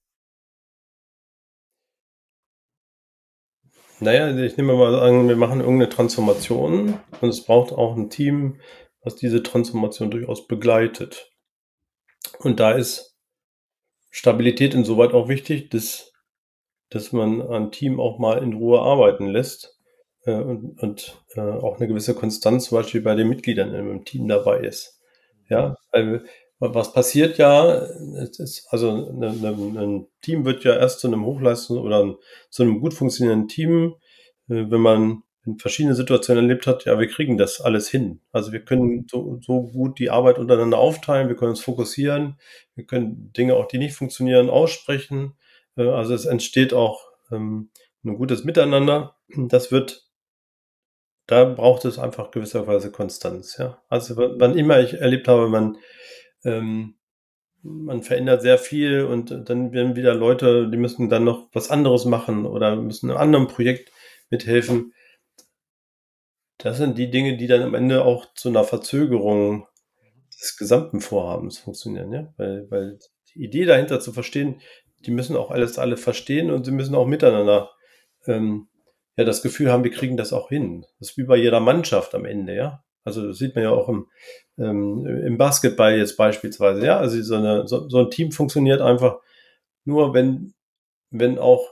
naja, ich nehme mal an, wir machen irgendeine Transformation und es braucht auch ein Team, was diese Transformation durchaus begleitet. Und da ist Stabilität insoweit auch wichtig, dass, dass man ein Team auch mal in Ruhe arbeiten lässt äh, und, und äh, auch eine gewisse Konstanz zum Beispiel bei den Mitgliedern im Team dabei ist. Ja, weil was passiert ja, es ist, also eine, eine, ein Team wird ja erst zu einem Hochleistungs- oder ein, zu einem gut funktionierenden Team, äh, wenn man in verschiedenen Situationen erlebt hat, ja, wir kriegen das alles hin. Also wir können so, so gut die Arbeit untereinander aufteilen, wir können uns fokussieren, wir können Dinge auch, die nicht funktionieren, aussprechen. Äh, also es entsteht auch ähm, ein gutes Miteinander. Das wird, da braucht es einfach gewisserweise Konstanz, ja. Also w- wann immer ich erlebt habe, man ähm, man verändert sehr viel und dann werden wieder Leute, die müssen dann noch was anderes machen oder müssen in einem anderen Projekt mithelfen. Das sind die Dinge, die dann am Ende auch zu einer Verzögerung des gesamten Vorhabens funktionieren, ja? Weil, weil die Idee dahinter zu verstehen, die müssen auch alles alle verstehen und sie müssen auch miteinander ähm, ja das Gefühl haben, wir kriegen das auch hin. Das ist wie bei jeder Mannschaft am Ende, ja. Also das sieht man ja auch im, ähm, im Basketball jetzt beispielsweise, ja. Also so, eine, so, so ein Team funktioniert einfach nur, wenn, wenn auch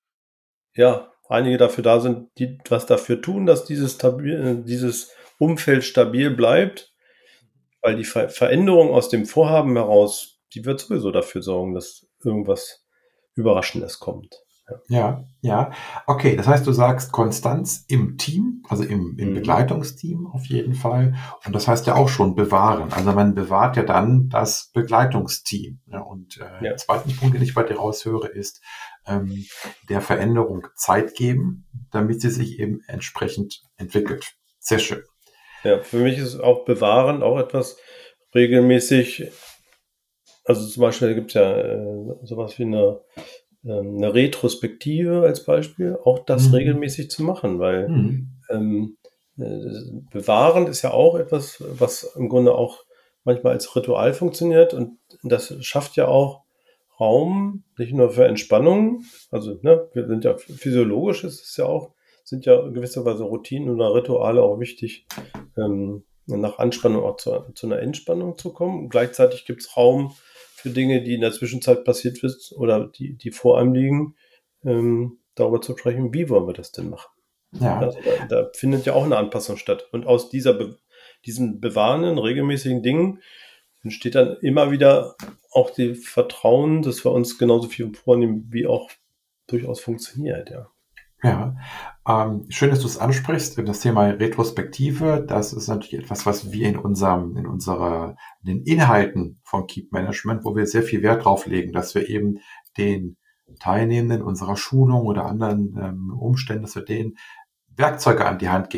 ja einige dafür da sind, die was dafür tun, dass dieses, stabil, äh, dieses Umfeld stabil bleibt, weil die Ver Veränderung aus dem Vorhaben heraus, die wird sowieso dafür sorgen, dass irgendwas Überraschendes kommt. Ja. Ja, ja. Okay, das heißt, du sagst Konstanz im Team, also im, im Mhm. Begleitungsteam auf jeden Fall. Und das heißt ja auch schon bewahren. Also man bewahrt ja dann das Begleitungsteam. Ja, und äh, Ja. zweiten Punkt, den ich bei dir raushöre, ist ähm, der Veränderung Zeit geben, damit sie sich eben entsprechend entwickelt. Sehr schön. Ja, für mich ist auch Bewahren auch etwas regelmäßig, also zum Beispiel gibt es ja äh, sowas wie eine, ähm, eine Retrospektive als Beispiel, auch das Mhm. regelmäßig zu machen, weil Mhm. ähm, äh, Bewahren ist ja auch etwas, was im Grunde auch manchmal als Ritual funktioniert und das schafft ja auch Raum, nicht nur für Entspannung, also ne, wir sind ja physiologisch, ist es ja auch, sind ja gewisserweise Routinen oder Rituale auch wichtig, ähm, nach Anspannung auch zu, zu einer Entspannung zu kommen. Und gleichzeitig gibt es Raum für Dinge, die in der Zwischenzeit passiert ist oder die, die vor einem liegen, ähm, darüber zu sprechen, wie wollen wir das denn machen? Ja. Also da, da findet ja auch eine Anpassung statt. Und aus dieser Be diesen bewahrenden, regelmäßigen Dingen entsteht dann immer wieder auch die Vertrauen, dass wir uns genauso viel vornehmen, wie auch durchaus funktioniert, ja. Ja, ähm, schön, dass du es ansprichst. Das Thema Retrospektive, das ist natürlich etwas, was wir in unserem, in unserer, in den Inhalten von Keep Management, wo wir sehr viel Wert drauf legen, dass wir eben den Teilnehmenden unserer Schulung oder anderen ähm, Umständen, dass wir denen Werkzeuge an die Hand geben,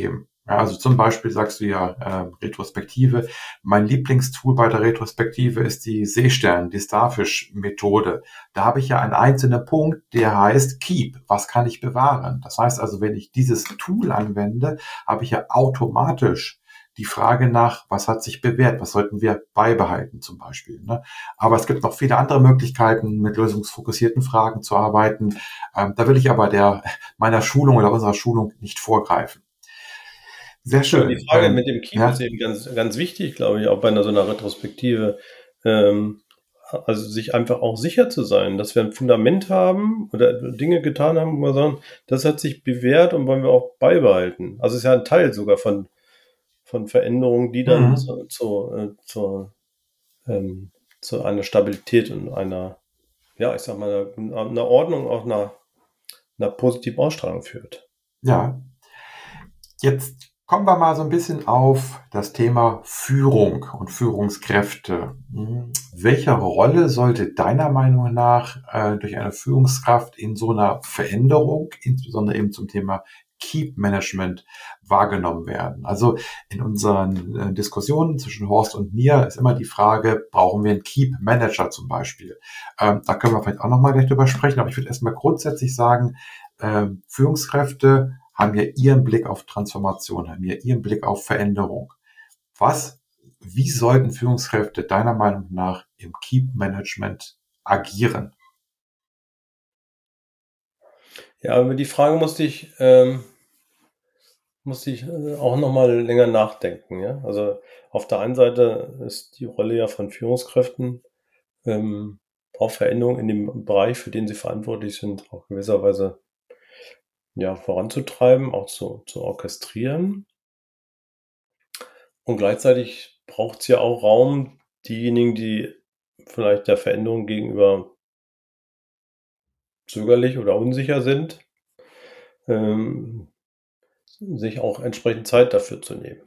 Ja, also zum Beispiel sagst du ja äh, Retrospektive. Mein Lieblingstool bei der Retrospektive ist die Seestern, die Starfish-Methode. Da habe ich ja einen einzelnen Punkt, der heißt Keep. Was kann ich bewahren? Das heißt also, wenn ich dieses Tool anwende, habe ich ja automatisch die Frage nach, was hat sich bewährt, was sollten wir beibehalten zum Beispiel. Ne? Aber es gibt noch viele andere Möglichkeiten, mit lösungsfokussierten Fragen zu arbeiten. Ähm, da will ich aber der meiner Schulung oder unserer Schulung nicht vorgreifen. Sehr Aber die schön. Frage Ähm, mit dem Keep ist ja, eben ganz, ganz wichtig, glaube ich, auch bei einer so einer Retrospektive. Ähm, also sich einfach auch sicher zu sein, dass wir ein Fundament haben oder Dinge getan haben, wo wir sagen, das hat sich bewährt und wollen wir auch beibehalten. Also es ist ja ein Teil sogar von, von Veränderungen, die dann mhm. zu, zu, äh, zu, ähm, zu einer Stabilität und einer, ja, ich sag mal, einer, einer Ordnung, auch einer, einer positiven Ausstrahlung führt. Ja. Jetzt kommen wir mal so ein bisschen auf das Thema Führung und Führungskräfte. Hm, Welche Rolle sollte deiner Meinung nach äh, durch eine Führungskraft in so einer Veränderung, insbesondere eben zum Thema Keep Management, wahrgenommen werden? Also in unseren äh, Diskussionen zwischen Horst und mir ist immer die Frage, brauchen wir einen Keep Manager zum Beispiel? Ähm, da können wir vielleicht auch nochmal gleich drüber sprechen, aber ich würde erstmal grundsätzlich sagen, ähm, Führungskräfte haben ja ihren Blick auf Transformation, haben ja ihren Blick auf Veränderung. Was, wie sollten Führungskräfte deiner Meinung nach im Keep Management agieren? Ja, über die Frage musste ich, ähm, musste ich äh, auch nochmal länger nachdenken. Ja? Also auf der einen Seite ist die Rolle ja von Führungskräften, ähm, auch Veränderungen in dem Bereich, für den sie verantwortlich sind, auch gewisserweise ja, voranzutreiben, auch zu, zu orchestrieren. Und gleichzeitig braucht es ja auch Raum, diejenigen, die vielleicht der Veränderung gegenüber zögerlich oder unsicher sind, ähm, sich auch entsprechend Zeit dafür zu nehmen.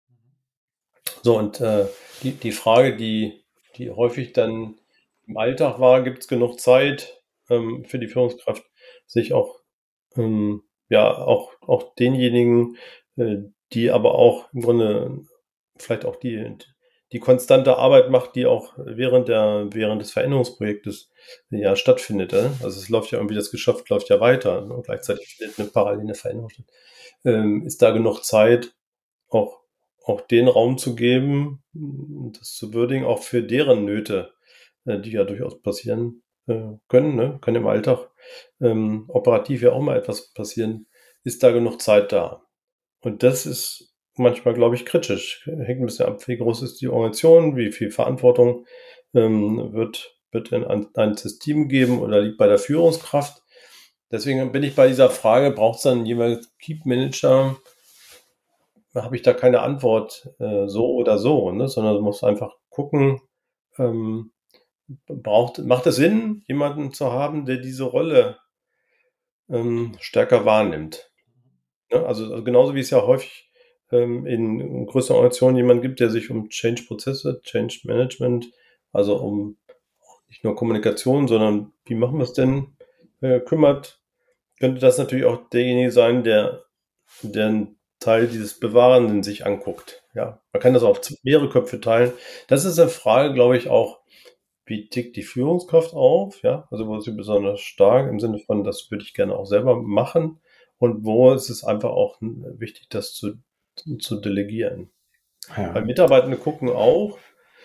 So, und äh, die, die Frage, die, die häufig dann im Alltag war, gibt es genug Zeit ähm, für die Führungskraft, sich auch, ähm, ja, auch, auch denjenigen, äh, die aber auch im Grunde vielleicht auch die, die konstante Arbeit macht, die auch während der, während des Veränderungsprojektes ja stattfindet. Äh? Also es läuft ja irgendwie, das Geschäft läuft ja weiter und gleichzeitig findet eine parallele Veränderung statt. Ähm, ist da genug Zeit, auch, auch den Raum zu geben, das zu würdigen, auch für deren Nöte, äh, die ja durchaus passieren äh, können, ne? Können im Alltag ähm, operativ ja auch mal etwas passieren. Ist da genug Zeit da? Und das ist manchmal, glaube ich, kritisch. Hängt ein bisschen ab, wie groß ist die Organisation, wie viel Verantwortung ähm, wird, wird in ein, ein System geben oder liegt bei der Führungskraft. Deswegen bin ich bei dieser Frage, braucht es dann jeweils Keep Manager? Da habe ich da keine Antwort äh, so oder so, ne? Sondern du musst einfach gucken, ähm, braucht, macht es Sinn, jemanden zu haben, der diese Rolle ähm, stärker wahrnimmt? Ne? Also, also genauso wie es ja häufig ähm, in größeren Organisationen jemanden gibt, der sich um Change-Prozesse, Change-Management, also um nicht nur Kommunikation, sondern wie machen wir es denn, äh, kümmert, könnte das natürlich auch derjenige sein, der, der einen Teil dieses Bewahrenden sich anguckt. Ja, man kann das auf mehrere Köpfe teilen. Das ist eine Frage, glaube ich, auch, wie tickt die Führungskraft auf? Ja, also wo ist sie besonders stark im Sinne von, das würde ich gerne auch selber machen. Und wo ist es einfach auch wichtig, das zu, zu delegieren? Weil Ja, Mitarbeitende gucken auch,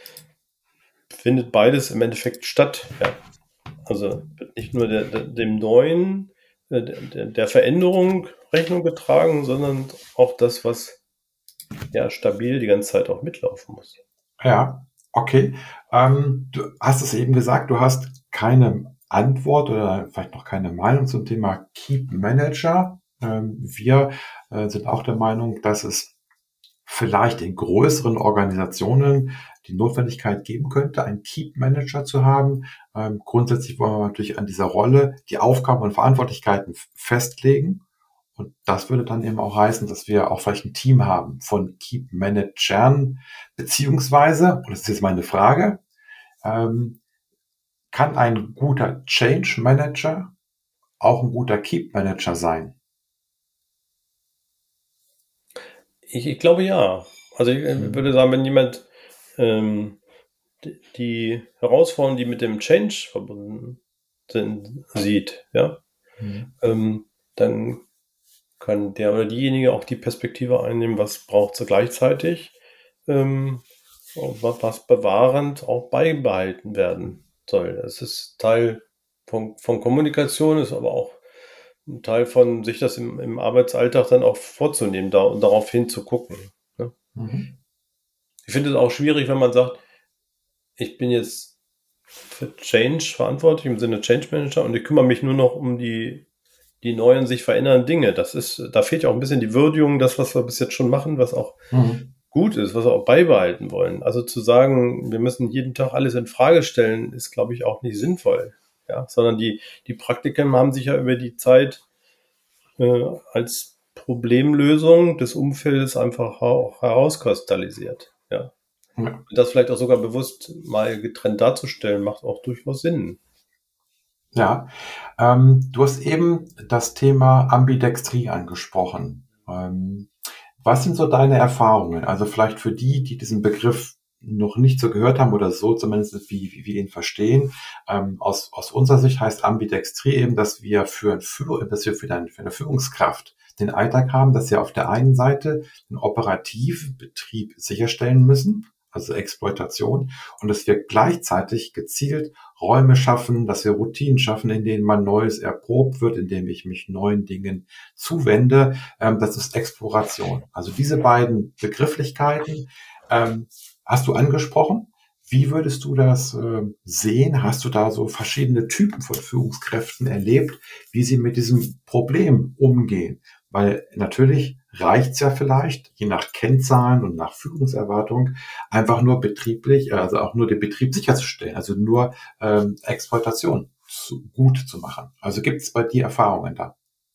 findet beides im Endeffekt statt. Ja. Also wird nicht nur der, der, dem Neuen, äh, der, der Veränderung Rechnung getragen, sondern auch das, was ja stabil die ganze Zeit auch mitlaufen muss. ja, okay. Ähm, du hast es eben gesagt, du hast keine Antwort oder vielleicht noch keine Meinung zum Thema Keep Manager. Ähm, wir äh, sind auch der Meinung, dass es vielleicht in größeren Organisationen die Notwendigkeit geben könnte, einen Keep Manager zu haben. Ähm, grundsätzlich wollen wir natürlich an dieser Rolle die Aufgaben und Verantwortlichkeiten festlegen. Und das würde dann eben auch heißen, dass wir auch vielleicht ein Team haben von Keep Managern, beziehungsweise, und das ist jetzt meine Frage, ähm, kann ein guter Change Manager auch ein guter Keep Manager sein? Ich, ich glaube ja. Also ich äh, würde sagen, wenn jemand ähm, die, die Herausforderungen, die mit dem Change verbunden sind, sieht, ja, Mhm. ähm, dann kann der oder diejenige auch die Perspektive einnehmen, was braucht sie gleichzeitig, ähm, wa- was bewahrend auch beibehalten werden soll. Das ist Teil von, von Kommunikation, ist aber auch ein Teil von sich das im, im Arbeitsalltag dann auch vorzunehmen da, und darauf hinzugucken. Ne? Mhm. Ich finde es auch schwierig, wenn man sagt, ich bin jetzt für Change verantwortlich im Sinne Change Manager und ich kümmere mich nur noch um die, die neuen, sich verändernden Dinge. Das ist, da fehlt ja auch ein bisschen die Würdigung, das, was wir bis jetzt schon machen, was auch Mhm. gut ist, was wir auch beibehalten wollen. Also zu sagen, wir müssen jeden Tag alles in Frage stellen, ist, glaube ich, auch nicht sinnvoll. Ja, sondern die, die Praktiken haben sich ja über die Zeit äh, als Problemlösung des Umfeldes einfach auch herauskristallisiert. Ja. Ja. Und das vielleicht auch sogar bewusst mal getrennt darzustellen, macht auch durchaus Sinn. Ja, ähm, du hast eben das Thema Ambidextrie angesprochen. Ähm, was sind so deine Erfahrungen? Also vielleicht für die, die diesen Begriff noch nicht so gehört haben oder so zumindest wie, wie wir ihn verstehen. Ähm, aus, aus unserer Sicht heißt Ambidextrie eben, dass wir für, ein Führ dass wir für, eine, für eine Führungskraft den Alltag haben, dass wir auf der einen Seite den operativen Betrieb sicherstellen müssen, also Exploitation, und dass wir gleichzeitig gezielt Räume schaffen, dass wir Routinen schaffen, in denen man Neues erprobt wird, in dem ich mich neuen Dingen zuwende. Ähm, das ist Exploration. Also diese beiden Begrifflichkeiten ähm, hast du angesprochen. Wie würdest du das äh, sehen? Hast du da so verschiedene Typen von Führungskräften erlebt, wie sie mit diesem Problem umgehen? Weil natürlich reicht's ja vielleicht, je nach Kennzahlen und nach Führungserwartung, einfach nur betrieblich, also auch nur den Betrieb sicherzustellen, also nur ähm, Exploitation zu, gut zu machen. Also gibt es bei dir Erfahrungen da?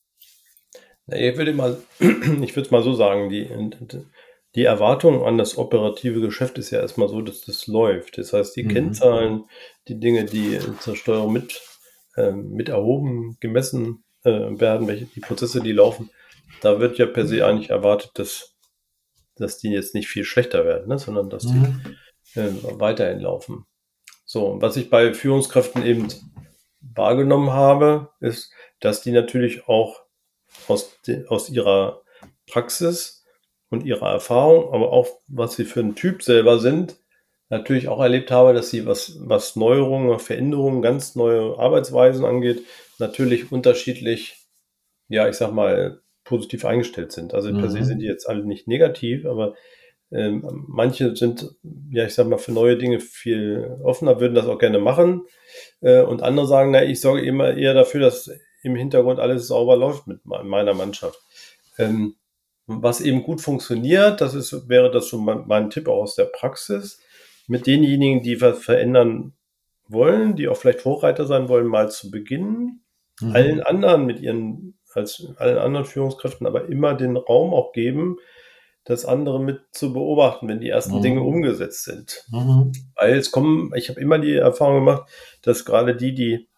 Na, ich würde mal, ich würde es mal so sagen, die, die Erwartung an das operative Geschäft ist ja erstmal so, dass das läuft. Das heißt, die Mhm. Kennzahlen, die Dinge, die zur Steuerung mit, ähm, mit erhoben, gemessen äh, werden, welche die Prozesse, die laufen, da wird ja per se eigentlich erwartet, dass, dass die jetzt nicht viel schlechter werden, ne, sondern dass die Mhm. äh, weiterhin laufen. So, und was ich bei Führungskräften eben wahrgenommen habe, ist, dass die natürlich auch aus, de, aus ihrer Praxis und ihrer Erfahrung, aber auch was sie für ein Typ selber sind, natürlich auch erlebt habe, dass sie, was, was Neuerungen, Veränderungen, ganz neue Arbeitsweisen angeht, natürlich unterschiedlich, ja, ich sag mal, positiv eingestellt sind. Also per se sind die Mhm. jetzt alle nicht negativ, aber ähm, manche sind, ja, ich sag mal, für neue Dinge viel offener, würden das auch gerne machen. Äh, und andere sagen, na, ich sorge immer eher dafür, dass im Hintergrund alles sauber läuft mit meiner Mannschaft. Ähm, was eben gut funktioniert, das ist, wäre das schon mein, mein Tipp auch aus der Praxis, mit denjenigen, die was verändern wollen, die auch vielleicht Vorreiter sein wollen, mal zu beginnen, allen Mhm. anderen mit ihren, als allen anderen Führungskräften aber immer den Raum auch geben, das andere mit zu beobachten, wenn die ersten Dinge Mhm. umgesetzt sind. Mhm. Weil es kommen, ich habe immer die Erfahrung gemacht, dass gerade die, die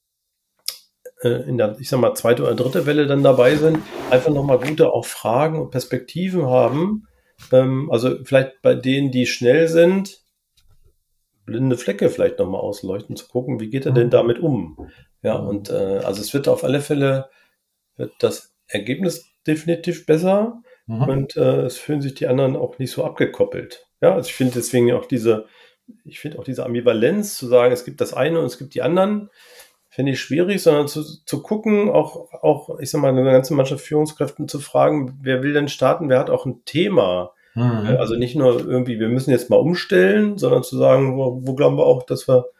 äh, in der, ich sag mal, zweite oder dritte Welle dann dabei sind, einfach nochmal gute auch Fragen und Perspektiven haben. Ähm, also vielleicht bei denen, die schnell sind, blinde Flecke vielleicht nochmal ausleuchten, zu gucken, wie geht er denn Mhm. damit um? Ja, und Mhm. äh, also es wird auf alle Fälle, wird das Ergebnis definitiv besser Mhm. und äh, es fühlen sich die anderen auch nicht so abgekoppelt. Ja, also ich finde deswegen auch diese, ich finde auch diese Ambivalenz zu sagen, es gibt das eine und es gibt die anderen, finde ich schwierig, sondern zu, zu gucken, auch, auch, ich sag mal, eine ganze Mannschaft Führungskräften zu fragen, wer will denn starten, wer hat auch ein Thema. Äh, Mhm. Also nicht nur irgendwie, wir müssen jetzt mal umstellen, sondern zu sagen, wo, wo glauben wir auch, dass wir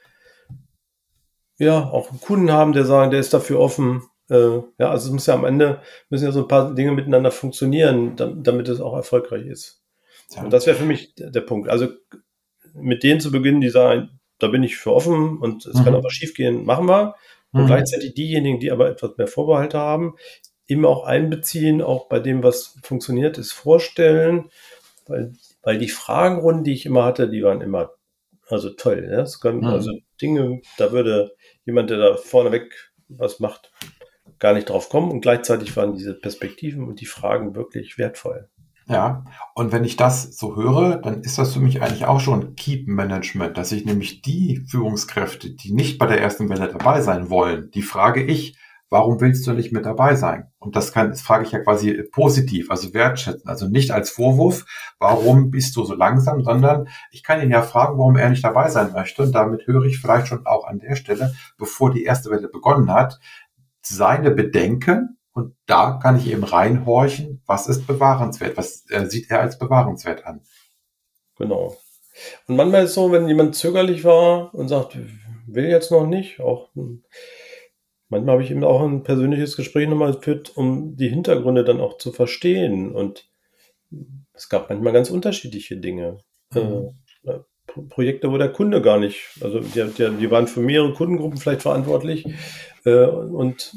ja auch einen Kunden haben, der sagen, der ist dafür offen. Äh, ja, also es muss ja am Ende, müssen ja so ein paar Dinge miteinander funktionieren, da- damit es auch erfolgreich ist. Und Ja. das wäre für mich der, der Punkt. Also mit denen zu beginnen, die sagen, da bin ich für offen und es kann auch was Mhm. schiefgehen, machen wir. Und Mhm. gleichzeitig diejenigen, die aber etwas mehr Vorbehalte haben, immer auch einbeziehen, auch bei dem, was funktioniert, ist vorstellen, weil, weil die Fragenrunden, die ich immer hatte, die waren immer also toll. Ja? Es können also Mhm. Dinge, da würde jemand, der da vorneweg was macht, gar nicht drauf kommen und gleichzeitig waren diese Perspektiven und die Fragen wirklich wertvoll. Ja, und wenn ich das so höre, dann ist das für mich eigentlich auch schon Keep Management, dass ich nämlich die Führungskräfte, die nicht bei der ersten Welle dabei sein wollen, die frage ich, warum willst du nicht mit dabei sein? Und das kann, das frage ich ja quasi positiv, also wertschätzen, also nicht als Vorwurf, warum bist du so langsam, sondern ich kann ihn ja fragen, warum er nicht dabei sein möchte. Und damit höre ich vielleicht schon auch an der Stelle, bevor die erste Welle begonnen hat, seine Bedenken, und da kann ich eben reinhorchen, was ist bewahrenswert, was äh, sieht er als bewahrenswert an. Genau. Und manchmal ist es so, wenn jemand zögerlich war und sagt, will jetzt noch nicht, auch manchmal habe ich eben auch ein persönliches Gespräch nochmal geführt, um die Hintergründe dann auch zu verstehen. Und es gab manchmal ganz unterschiedliche Dinge. Mhm. Äh, Pro- Projekte, wo der Kunde gar nicht, also die, die, die waren für mehrere Kundengruppen vielleicht verantwortlich äh, und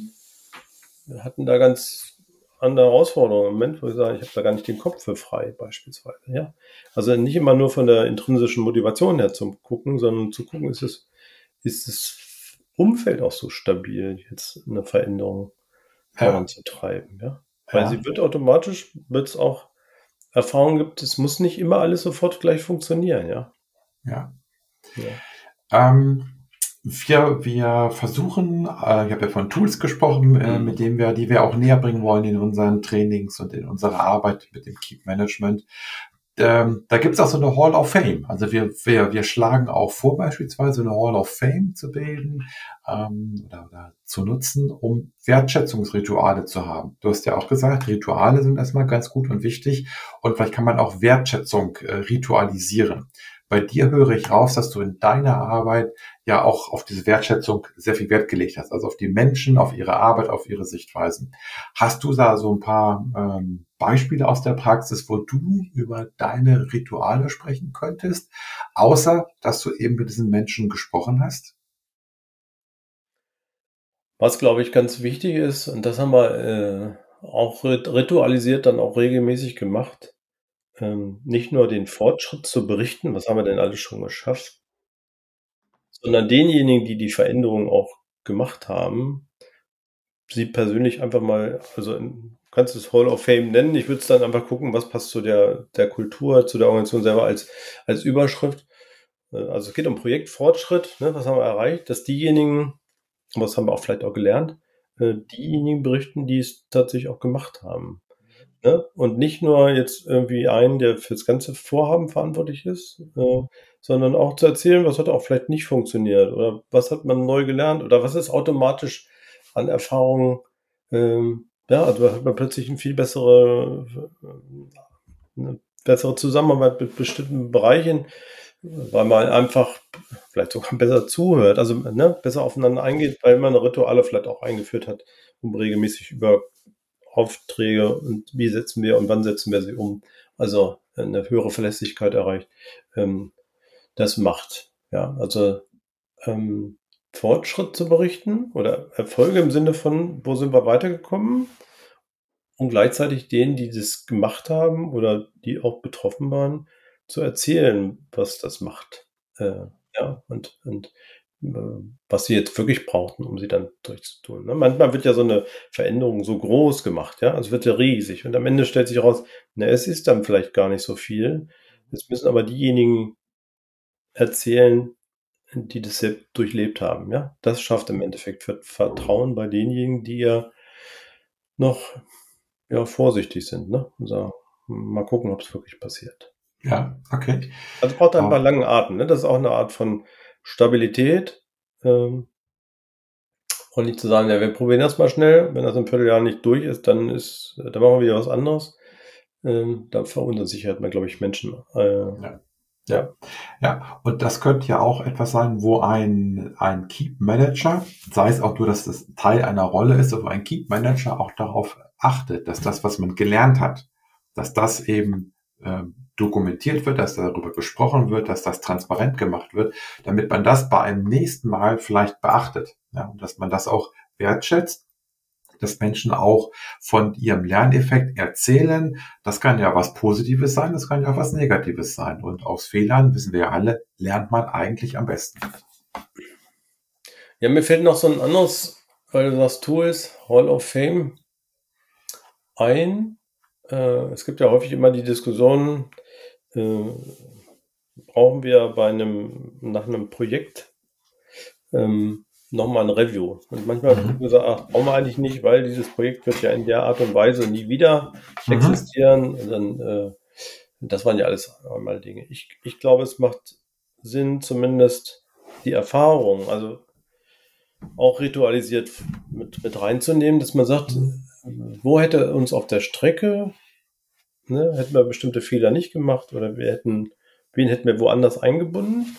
hatten da ganz andere Herausforderungen im Moment, wo ich sage, ich habe da gar nicht den Kopf für frei, beispielsweise. Ja? Also nicht immer nur von der intrinsischen Motivation her zu gucken, sondern zu gucken, ist es, ist das Umfeld auch so stabil, jetzt eine Veränderung Ja, voranzutreiben. Ja? Weil ja, sie wird automatisch, wird es auch Erfahrungen gibt, es muss nicht immer alles sofort gleich funktionieren. Ja. ja. Ja. Ähm, wir, wir versuchen, äh, ich habe ja von Tools gesprochen, äh, mit Mhm. denen wir, die wir auch näher bringen wollen in unseren Trainings und in unserer Arbeit mit dem Keep Management. Ähm, da gibt's auch so eine Hall of Fame. Also wir, wir, wir schlagen auch vor, beispielsweise eine Hall of Fame zu bilden ähm, oder, oder zu nutzen, um Wertschätzungsrituale zu haben. Du hast ja auch gesagt, Rituale sind erstmal ganz gut und wichtig und vielleicht kann man auch Wertschätzung äh, ritualisieren. Bei dir höre ich raus, dass du in deiner Arbeit ja auch auf diese Wertschätzung sehr viel Wert gelegt hast, also auf die Menschen, auf ihre Arbeit, auf ihre Sichtweisen. Hast du da so ein paar ähm, Beispiele aus der Praxis, wo du über deine Rituale sprechen könntest, außer dass du eben mit diesen Menschen gesprochen hast? Was, glaube ich, ganz wichtig ist, und das haben wir äh, auch rit- ritualisiert, dann auch regelmäßig gemacht, ähm, nicht nur den Fortschritt zu berichten, was haben wir denn alles schon geschafft, sondern denjenigen, die die Veränderung auch gemacht haben, sie persönlich einfach mal, also in, kannst du es Hall of Fame nennen, ich würde es dann einfach gucken, was passt zu der, der Kultur, zu der Organisation selber als, als Überschrift. Äh, Also es geht um Projektfortschritt, ne, was haben wir erreicht, dass diejenigen, und das haben wir auch vielleicht auch gelernt, äh, diejenigen berichten, die es tatsächlich auch gemacht haben. Ne? Und nicht nur jetzt irgendwie einen, der für das ganze Vorhaben verantwortlich ist, äh, sondern auch zu erzählen, was hat auch vielleicht nicht funktioniert oder was hat man neu gelernt oder was ist automatisch an Erfahrungen. Ähm, ja, also da hat man plötzlich eine viel bessere, äh, eine bessere Zusammenarbeit mit bestimmten Bereichen, weil man einfach vielleicht sogar besser zuhört, also ne, besser aufeinander eingeht, weil man Rituale vielleicht auch eingeführt hat, um regelmäßig über Aufträge und wie setzen wir und wann setzen wir sie um, also eine höhere Verlässlichkeit erreicht. Ähm, das macht, ja, also ähm, Fortschritt zu berichten oder Erfolge im Sinne von, wo sind wir weitergekommen und gleichzeitig denen, die das gemacht haben oder die auch betroffen waren, zu erzählen, was das macht. Äh, ja, und, und äh, was sie jetzt wirklich brauchten, um sie dann durchzutun. Ne? Manchmal wird ja so eine Veränderung so groß gemacht, ja, also es wird ja riesig und am Ende stellt sich heraus, na, es ist dann vielleicht gar nicht so viel. Jetzt müssen aber diejenigen erzählen, die das selbst durchlebt haben, ja. Das schafft im Endeffekt Ver- Vertrauen bei denjenigen, die ja noch ja, vorsichtig sind, ne? Und sagen, mal gucken, ob es wirklich passiert. Ja, okay. Also es braucht einfach Ähm, langen Atem, ne? Das ist auch eine Art von Stabilität. Ähm, und nicht zu sagen, ja, wir probieren das mal schnell. Wenn das im Vierteljahr nicht durch ist, dann ist, dann machen wir wieder was anderes. Ähm, da verunsichert man, glaube ich, Menschen. Äh, ja. Ja, ja. ja, und das könnte ja auch etwas sein, wo ein, ein Keep Manager, sei es auch nur, dass das Teil einer Rolle ist, aber ein Keep Manager auch darauf achtet, dass das, was man gelernt hat, dass das eben ähm, dokumentiert wird, dass darüber gesprochen wird, dass das transparent gemacht wird, damit man das bei einem nächsten Mal vielleicht beachtet, ja, und dass man das auch wertschätzt, dass Menschen auch von ihrem Lerneffekt erzählen. Das kann ja was Positives sein, das kann ja was Negatives sein. Und aus Fehlern, wissen wir ja alle, lernt man eigentlich am besten. Ja, mir fällt noch so ein anderes, weil du sagst Tools, Hall of Fame ein. Äh, es gibt ja häufig immer die Diskussion, äh, brauchen wir bei einem, nach einem Projekt ähm, nochmal ein Review. Und manchmal wird Mhm. gesagt, ach, brauchen wir eigentlich nicht, weil dieses Projekt wird ja in der Art und Weise nie wieder Mhm. existieren. Und dann, äh, das waren ja alles einmal Dinge. Ich, ich glaube, es macht Sinn, zumindest die Erfahrung, also auch ritualisiert mit, mit reinzunehmen, dass man sagt, Mhm. wo hätte uns auf der Strecke, ne, hätten wir bestimmte Fehler nicht gemacht oder wir hätten, wen hätten wir woanders eingebunden?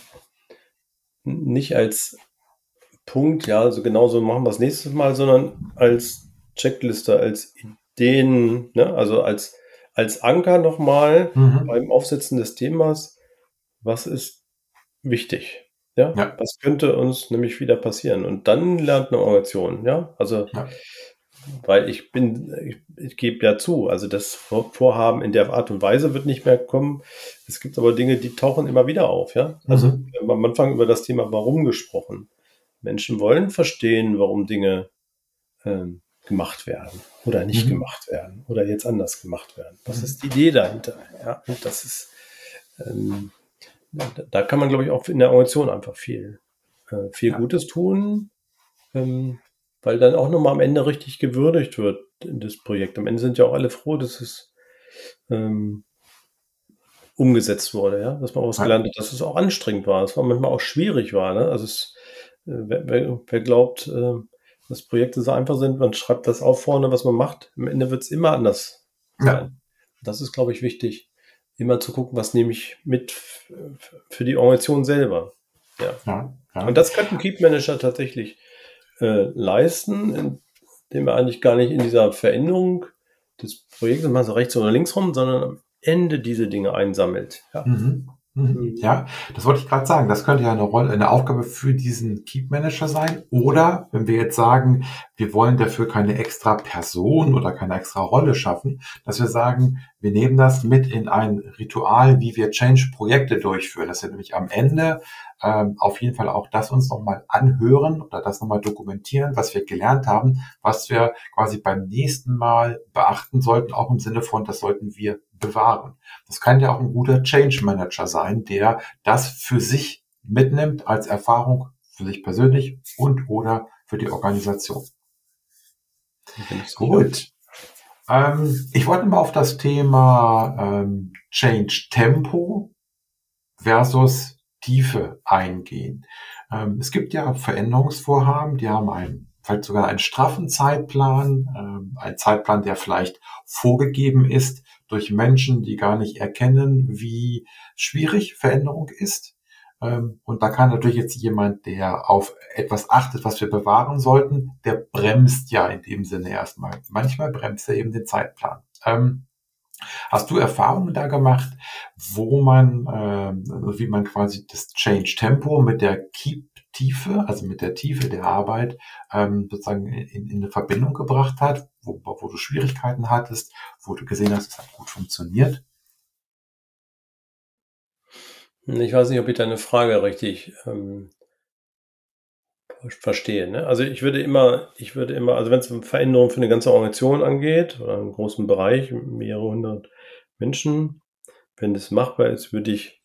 Nicht als Punkt, ja, also genauso machen wir es nächstes Mal, sondern als Checkliste, als Ideen, ne, also als, als Anker nochmal Mhm. beim Aufsetzen des Themas, was ist wichtig? Ja, Ja, was könnte uns nämlich wieder passieren? Und dann lernt eine Organisation, ja, also ja. weil ich bin, ich, ich gebe ja zu, also das Vor- Vorhaben in der Art und Weise wird nicht mehr kommen. Es gibt aber Dinge, die tauchen immer wieder auf, ja. Also Mhm. wir haben am Anfang über das Thema Warum gesprochen. Menschen wollen verstehen, warum Dinge ähm, gemacht werden oder nicht Mhm. gemacht werden oder jetzt anders gemacht werden. Was Mhm. ist die Idee dahinter? Ja, und das ist, ähm, da, da kann man, glaube ich, auch in der Organisation einfach viel, äh, viel Ja. Gutes tun, ähm, weil dann auch nochmal am Ende richtig gewürdigt wird, das Projekt. Am Ende sind ja auch alle froh, dass es ähm, umgesetzt wurde, ja, dass man auch was Ja. gelernt hat, dass es auch anstrengend war, dass es manchmal auch schwierig war. Ne? Also es, äh, wer, wer, wer glaubt, äh, dass Projekte so einfach sind, man schreibt das auf vorne, was man macht, am Ende wird es immer anders Ja. sein. Das ist, glaube ich, wichtig, immer zu gucken, was nehme ich mit f- f- für die Organisation selber. Ja. Ja. Und Ja. das könnte ein Keep Manager tatsächlich äh, leisten, indem er eigentlich gar nicht in dieser Veränderung des Projektes, mal so rechts oder links rum, sondern am Ende diese Dinge einsammelt. Ja. Mhm. Mhm. Mhm. Ja, das wollte ich gerade sagen. Das könnte ja eine Rolle, eine Aufgabe für diesen Keep Manager sein. Oder wenn wir jetzt sagen, wir wollen dafür keine extra Person oder keine extra Rolle schaffen, dass wir sagen, wir nehmen das mit in ein Ritual, wie wir Change-Projekte durchführen. Dass wir nämlich am Ende ähm, auf jeden Fall auch das uns nochmal anhören oder das nochmal dokumentieren, was wir gelernt haben, was wir quasi beim nächsten Mal beachten sollten, auch im Sinne von, das sollten wir bewahren. Das kann ja auch ein guter Change Manager sein, der das für sich mitnimmt als Erfahrung für sich persönlich und oder für die Organisation. Bin ich sicher. Gut. Ähm, ich wollte mal auf das Thema ähm, Change Tempo versus Tiefe eingehen. Ähm, es gibt ja Veränderungsvorhaben, die haben einen, vielleicht sogar einen straffen Zeitplan, ähm, einen Zeitplan, der vielleicht vorgegeben ist durch Menschen, die gar nicht erkennen, wie schwierig Veränderung ist. Ähm, und da kann natürlich jetzt jemand, der auf etwas achtet, was wir bewahren sollten, der bremst ja in dem Sinne erstmal. Manchmal bremst er eben den Zeitplan. Ähm, Hast du Erfahrungen da gemacht, wo man, äh, also wie man quasi das Change-Tempo mit der Keep-Tiefe, also mit der Tiefe der Arbeit, ähm, sozusagen in, in eine Verbindung gebracht hat, wo, wo du Schwierigkeiten hattest, wo du gesehen hast, es hat gut funktioniert? Ich weiß nicht, ob ich deine Frage richtig ähm, verstehe. Ne? Also ich würde immer, ich würde immer, also wenn es um Veränderungen für eine ganze Organisation angeht oder einen großen Bereich, mehrere hundert Menschen, wenn das machbar ist, würde ich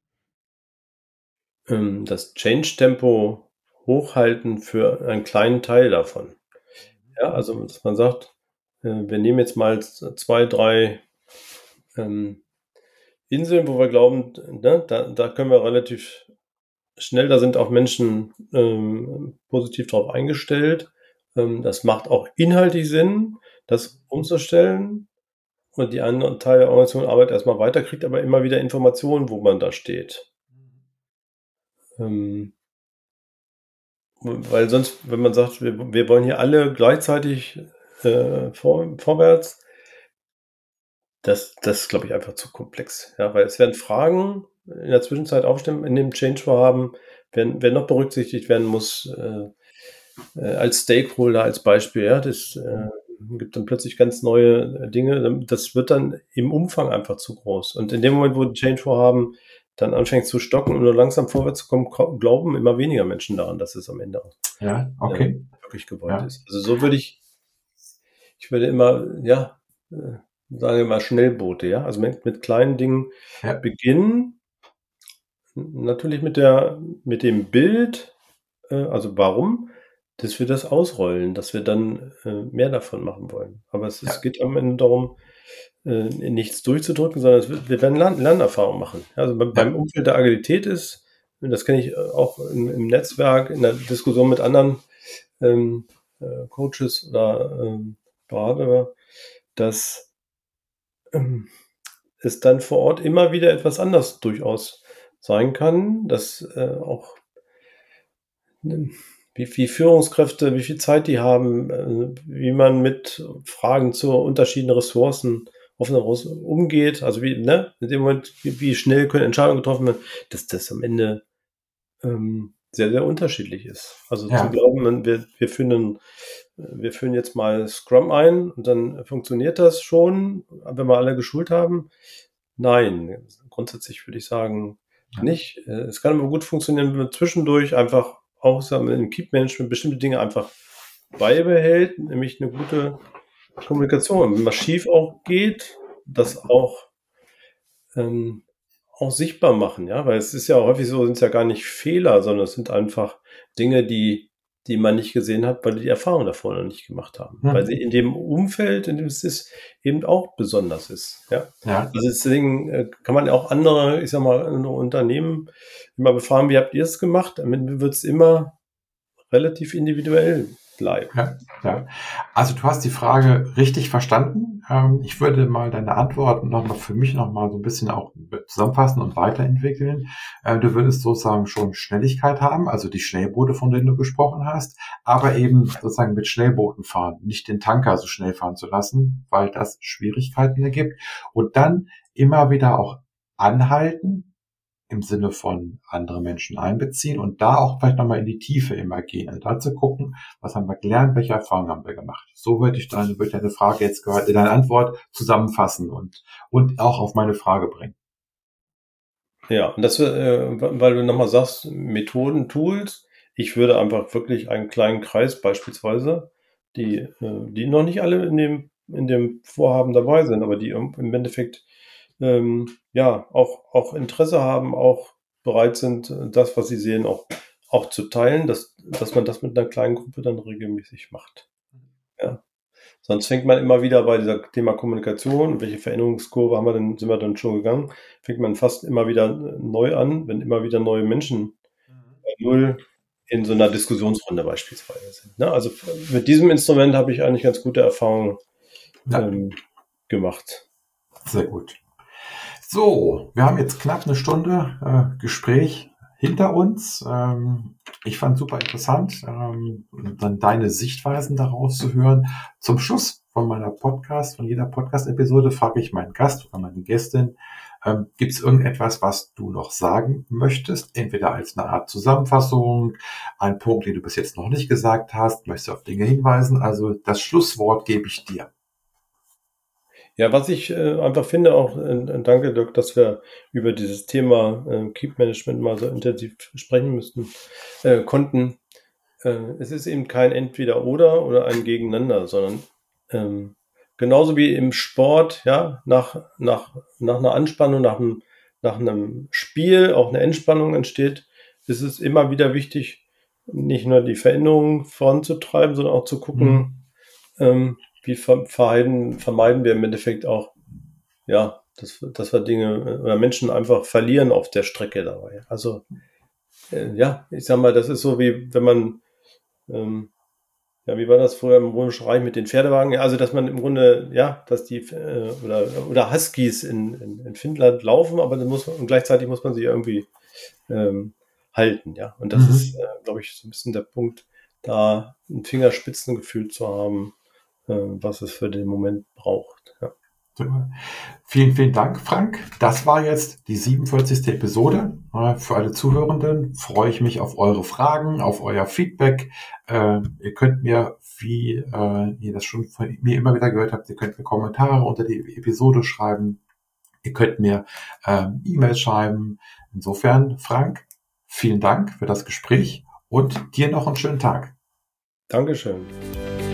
ähm, das Change-Tempo hochhalten für einen kleinen Teil davon. Ja, also dass man sagt, äh, wir nehmen jetzt mal zwei, drei ähm, Inseln, wo wir glauben, ne, da, da können wir relativ schnell, da sind auch Menschen ähm, positiv drauf eingestellt. Ähm, das macht auch inhaltlich Sinn, das umzustellen. Und die andere Teil der Organisation arbeitet erstmal weiter, kriegt aber immer wieder Informationen, wo man da steht. Ähm, weil sonst, wenn man sagt, wir, wir wollen hier alle gleichzeitig äh, vor, vorwärts, das, das ist, glaube ich, einfach zu komplex. Ja, weil es werden Fragen in der Zwischenzeit aufstehen, in dem Change-Vorhaben, werden, werden noch berücksichtigt werden muss, äh, äh, als Stakeholder, als Beispiel. Ja, das äh, gibt dann plötzlich ganz neue Dinge. Das wird dann im Umfang einfach zu groß. Und in dem Moment, wo die Change-Vorhaben dann anfängt zu stocken und nur langsam vorwärts zu kommen, ko- glauben immer weniger Menschen daran, dass es am Ende auch Ja, äh, okay. wirklich gewollt Ja. ist. Also so würde ich, ich würde immer, ja, äh, sagen wir mal, Schnellboote, ja, also mit, mit kleinen Dingen Ja. beginnen. Natürlich mit der, mit dem Bild, äh, also warum, dass wir das ausrollen, dass wir dann äh, mehr davon machen wollen. Aber es, es Ja. geht am Ende darum, äh, nichts durchzudrücken, sondern es wird, wir werden Lern Lernerfahrung machen. Also beim, beim Ja. Umfeld der Agilität ist, das kenne ich auch im, im Netzwerk, in der Diskussion mit anderen ähm, äh, Coaches oder ähm, Berater, dass ähm, es dann vor Ort immer wieder etwas anders durchaus sein kann, dass äh, auch ne, wie, wie Führungskräfte, wie viel Zeit die haben, äh, wie man mit Fragen zu unterschiedlichen Ressourcen, offenen Ressourcen umgeht, also wie, ne, in dem Moment, wie, wie schnell können Entscheidungen getroffen werden, dass das am Ende ähm, sehr, sehr unterschiedlich ist. Also zu Ja. glauben, man- wir, wir führen einen, wir führen jetzt mal Scrum ein und dann funktioniert das schon, wenn wir alle geschult haben. Nein, grundsätzlich würde ich sagen, Ja. nicht. Äh, Es kann aber gut funktionieren, wenn man zwischendurch einfach auch sagen wir, im Keep-Management bestimmte Dinge einfach beibehält, nämlich eine gute Kommunikation. Wenn was schief auch geht, das auch ähm, auch sichtbar machen, ja, weil es ist ja häufig so, sind es ja gar nicht Fehler, sondern es sind einfach Dinge, die, die man nicht gesehen hat, weil die die Erfahrung davor noch nicht gemacht haben. Hm. Weil sie in dem Umfeld, in dem es ist, eben auch besonders ist, ja. Ja. Also deswegen äh, kann man ja auch andere, ich sag mal, andere Unternehmen immer befragen, wie habt ihr es gemacht? Damit wird es immer relativ individuell bleiben. Ja, ja. Also du hast die Frage richtig verstanden. Ähm, ich würde mal deine Antworten nochmal für mich nochmal so ein bisschen auch zusammenfassen und weiterentwickeln. Äh, du würdest sozusagen schon Schnelligkeit haben, also die Schnellboote, von denen du gesprochen hast, aber eben sozusagen mit Schnellbooten fahren, nicht den Tanker so schnell fahren zu lassen, weil das Schwierigkeiten ergibt. Und dann immer wieder auch anhalten, im Sinne von andere Menschen einbeziehen und da auch vielleicht nochmal in die Tiefe immer gehen. Also da zu gucken, was haben wir gelernt, welche Erfahrungen haben wir gemacht. So würde ich deine, würde ich deine Frage jetzt gehört, deine Antwort zusammenfassen und, und auch auf meine Frage bringen. Ja, und das, äh, weil du nochmal sagst, Methoden, Tools, ich würde einfach wirklich einen kleinen Kreis beispielsweise, die, äh, die noch nicht alle in dem, in dem Vorhaben dabei sind, aber die im im Endeffekt ähm, ja auch, auch Interesse haben, auch bereit sind, äh, das, was sie sehen, auch, auch zu teilen, dass, dass man das mit einer kleinen Gruppe dann regelmäßig macht. Ja. Sonst fängt man immer wieder bei dieser Thema Kommunikation, welche Veränderungskurve haben wir denn, sind wir dann schon gegangen, fängt man fast immer wieder neu an, wenn immer wieder neue Menschen bei Null in so einer Diskussionsrunde beispielsweise sind. Ne? Also mit diesem Instrument habe ich eigentlich ganz gute Erfahrungen Ja, ähm, gemacht. sehr gut. So, wir haben jetzt knapp eine Stunde äh, Gespräch hinter uns. Ähm, ich fand super interessant, ähm, dann deine Sichtweisen daraus zu hören. Zum Schluss von meiner Podcast, von jeder Podcast-Episode frage ich meinen Gast oder meine Gästin, ähm, gibt es irgendetwas, was du noch sagen möchtest? Entweder als eine Art Zusammenfassung, ein Punkt, den du bis jetzt noch nicht gesagt hast, möchtest du auf Dinge hinweisen? Also das Schlusswort gebe ich dir. Ja, was ich äh, einfach finde, auch äh, danke Dirk, dass wir über dieses Thema äh, Keep Management mal so intensiv sprechen müssten, äh, konnten. Äh, es ist eben kein Entweder-Oder oder ein Gegeneinander, sondern ähm, genauso wie im Sport, ja, nach, nach, nach einer Anspannung, nach einem, nach einem Spiel auch eine Entspannung entsteht, ist es immer wieder wichtig, nicht nur die Veränderungen voranzutreiben, sondern auch zu gucken, Mhm. ähm, wie ver vermeiden, vermeiden wir im Endeffekt auch, ja, dass, dass wir Dinge oder Menschen einfach verlieren auf der Strecke dabei. Also, äh, ja, ich sag mal, das ist so wie, wenn man, ähm, ja, wie war das früher im Römischen Reich mit den Pferdewagen? Ja, also, dass man im Grunde, ja, dass die, äh, oder, oder Huskies in, in, in Finnland laufen, aber dann muss man, und gleichzeitig muss man sie irgendwie ähm, halten, ja. Und das ist, Mhm. äh, glaube ich, so ein bisschen der Punkt, da ein Fingerspitzengefühl zu haben, äh, was es für den Moment braucht. Ja. Super. Vielen, vielen Dank, Frank. Das war jetzt die siebenundvierzigste Episode. Äh, Für alle Zuhörenden freue ich mich auf eure Fragen, auf euer Feedback. Äh, Ihr könnt mir, wie äh, ihr das schon von mir immer wieder gehört habt, ihr könnt mir Kommentare unter die Episode schreiben. Ihr könnt mir ähm, E-Mails schreiben. Insofern, Frank, vielen Dank für das Gespräch und dir noch einen schönen Tag. Dankeschön.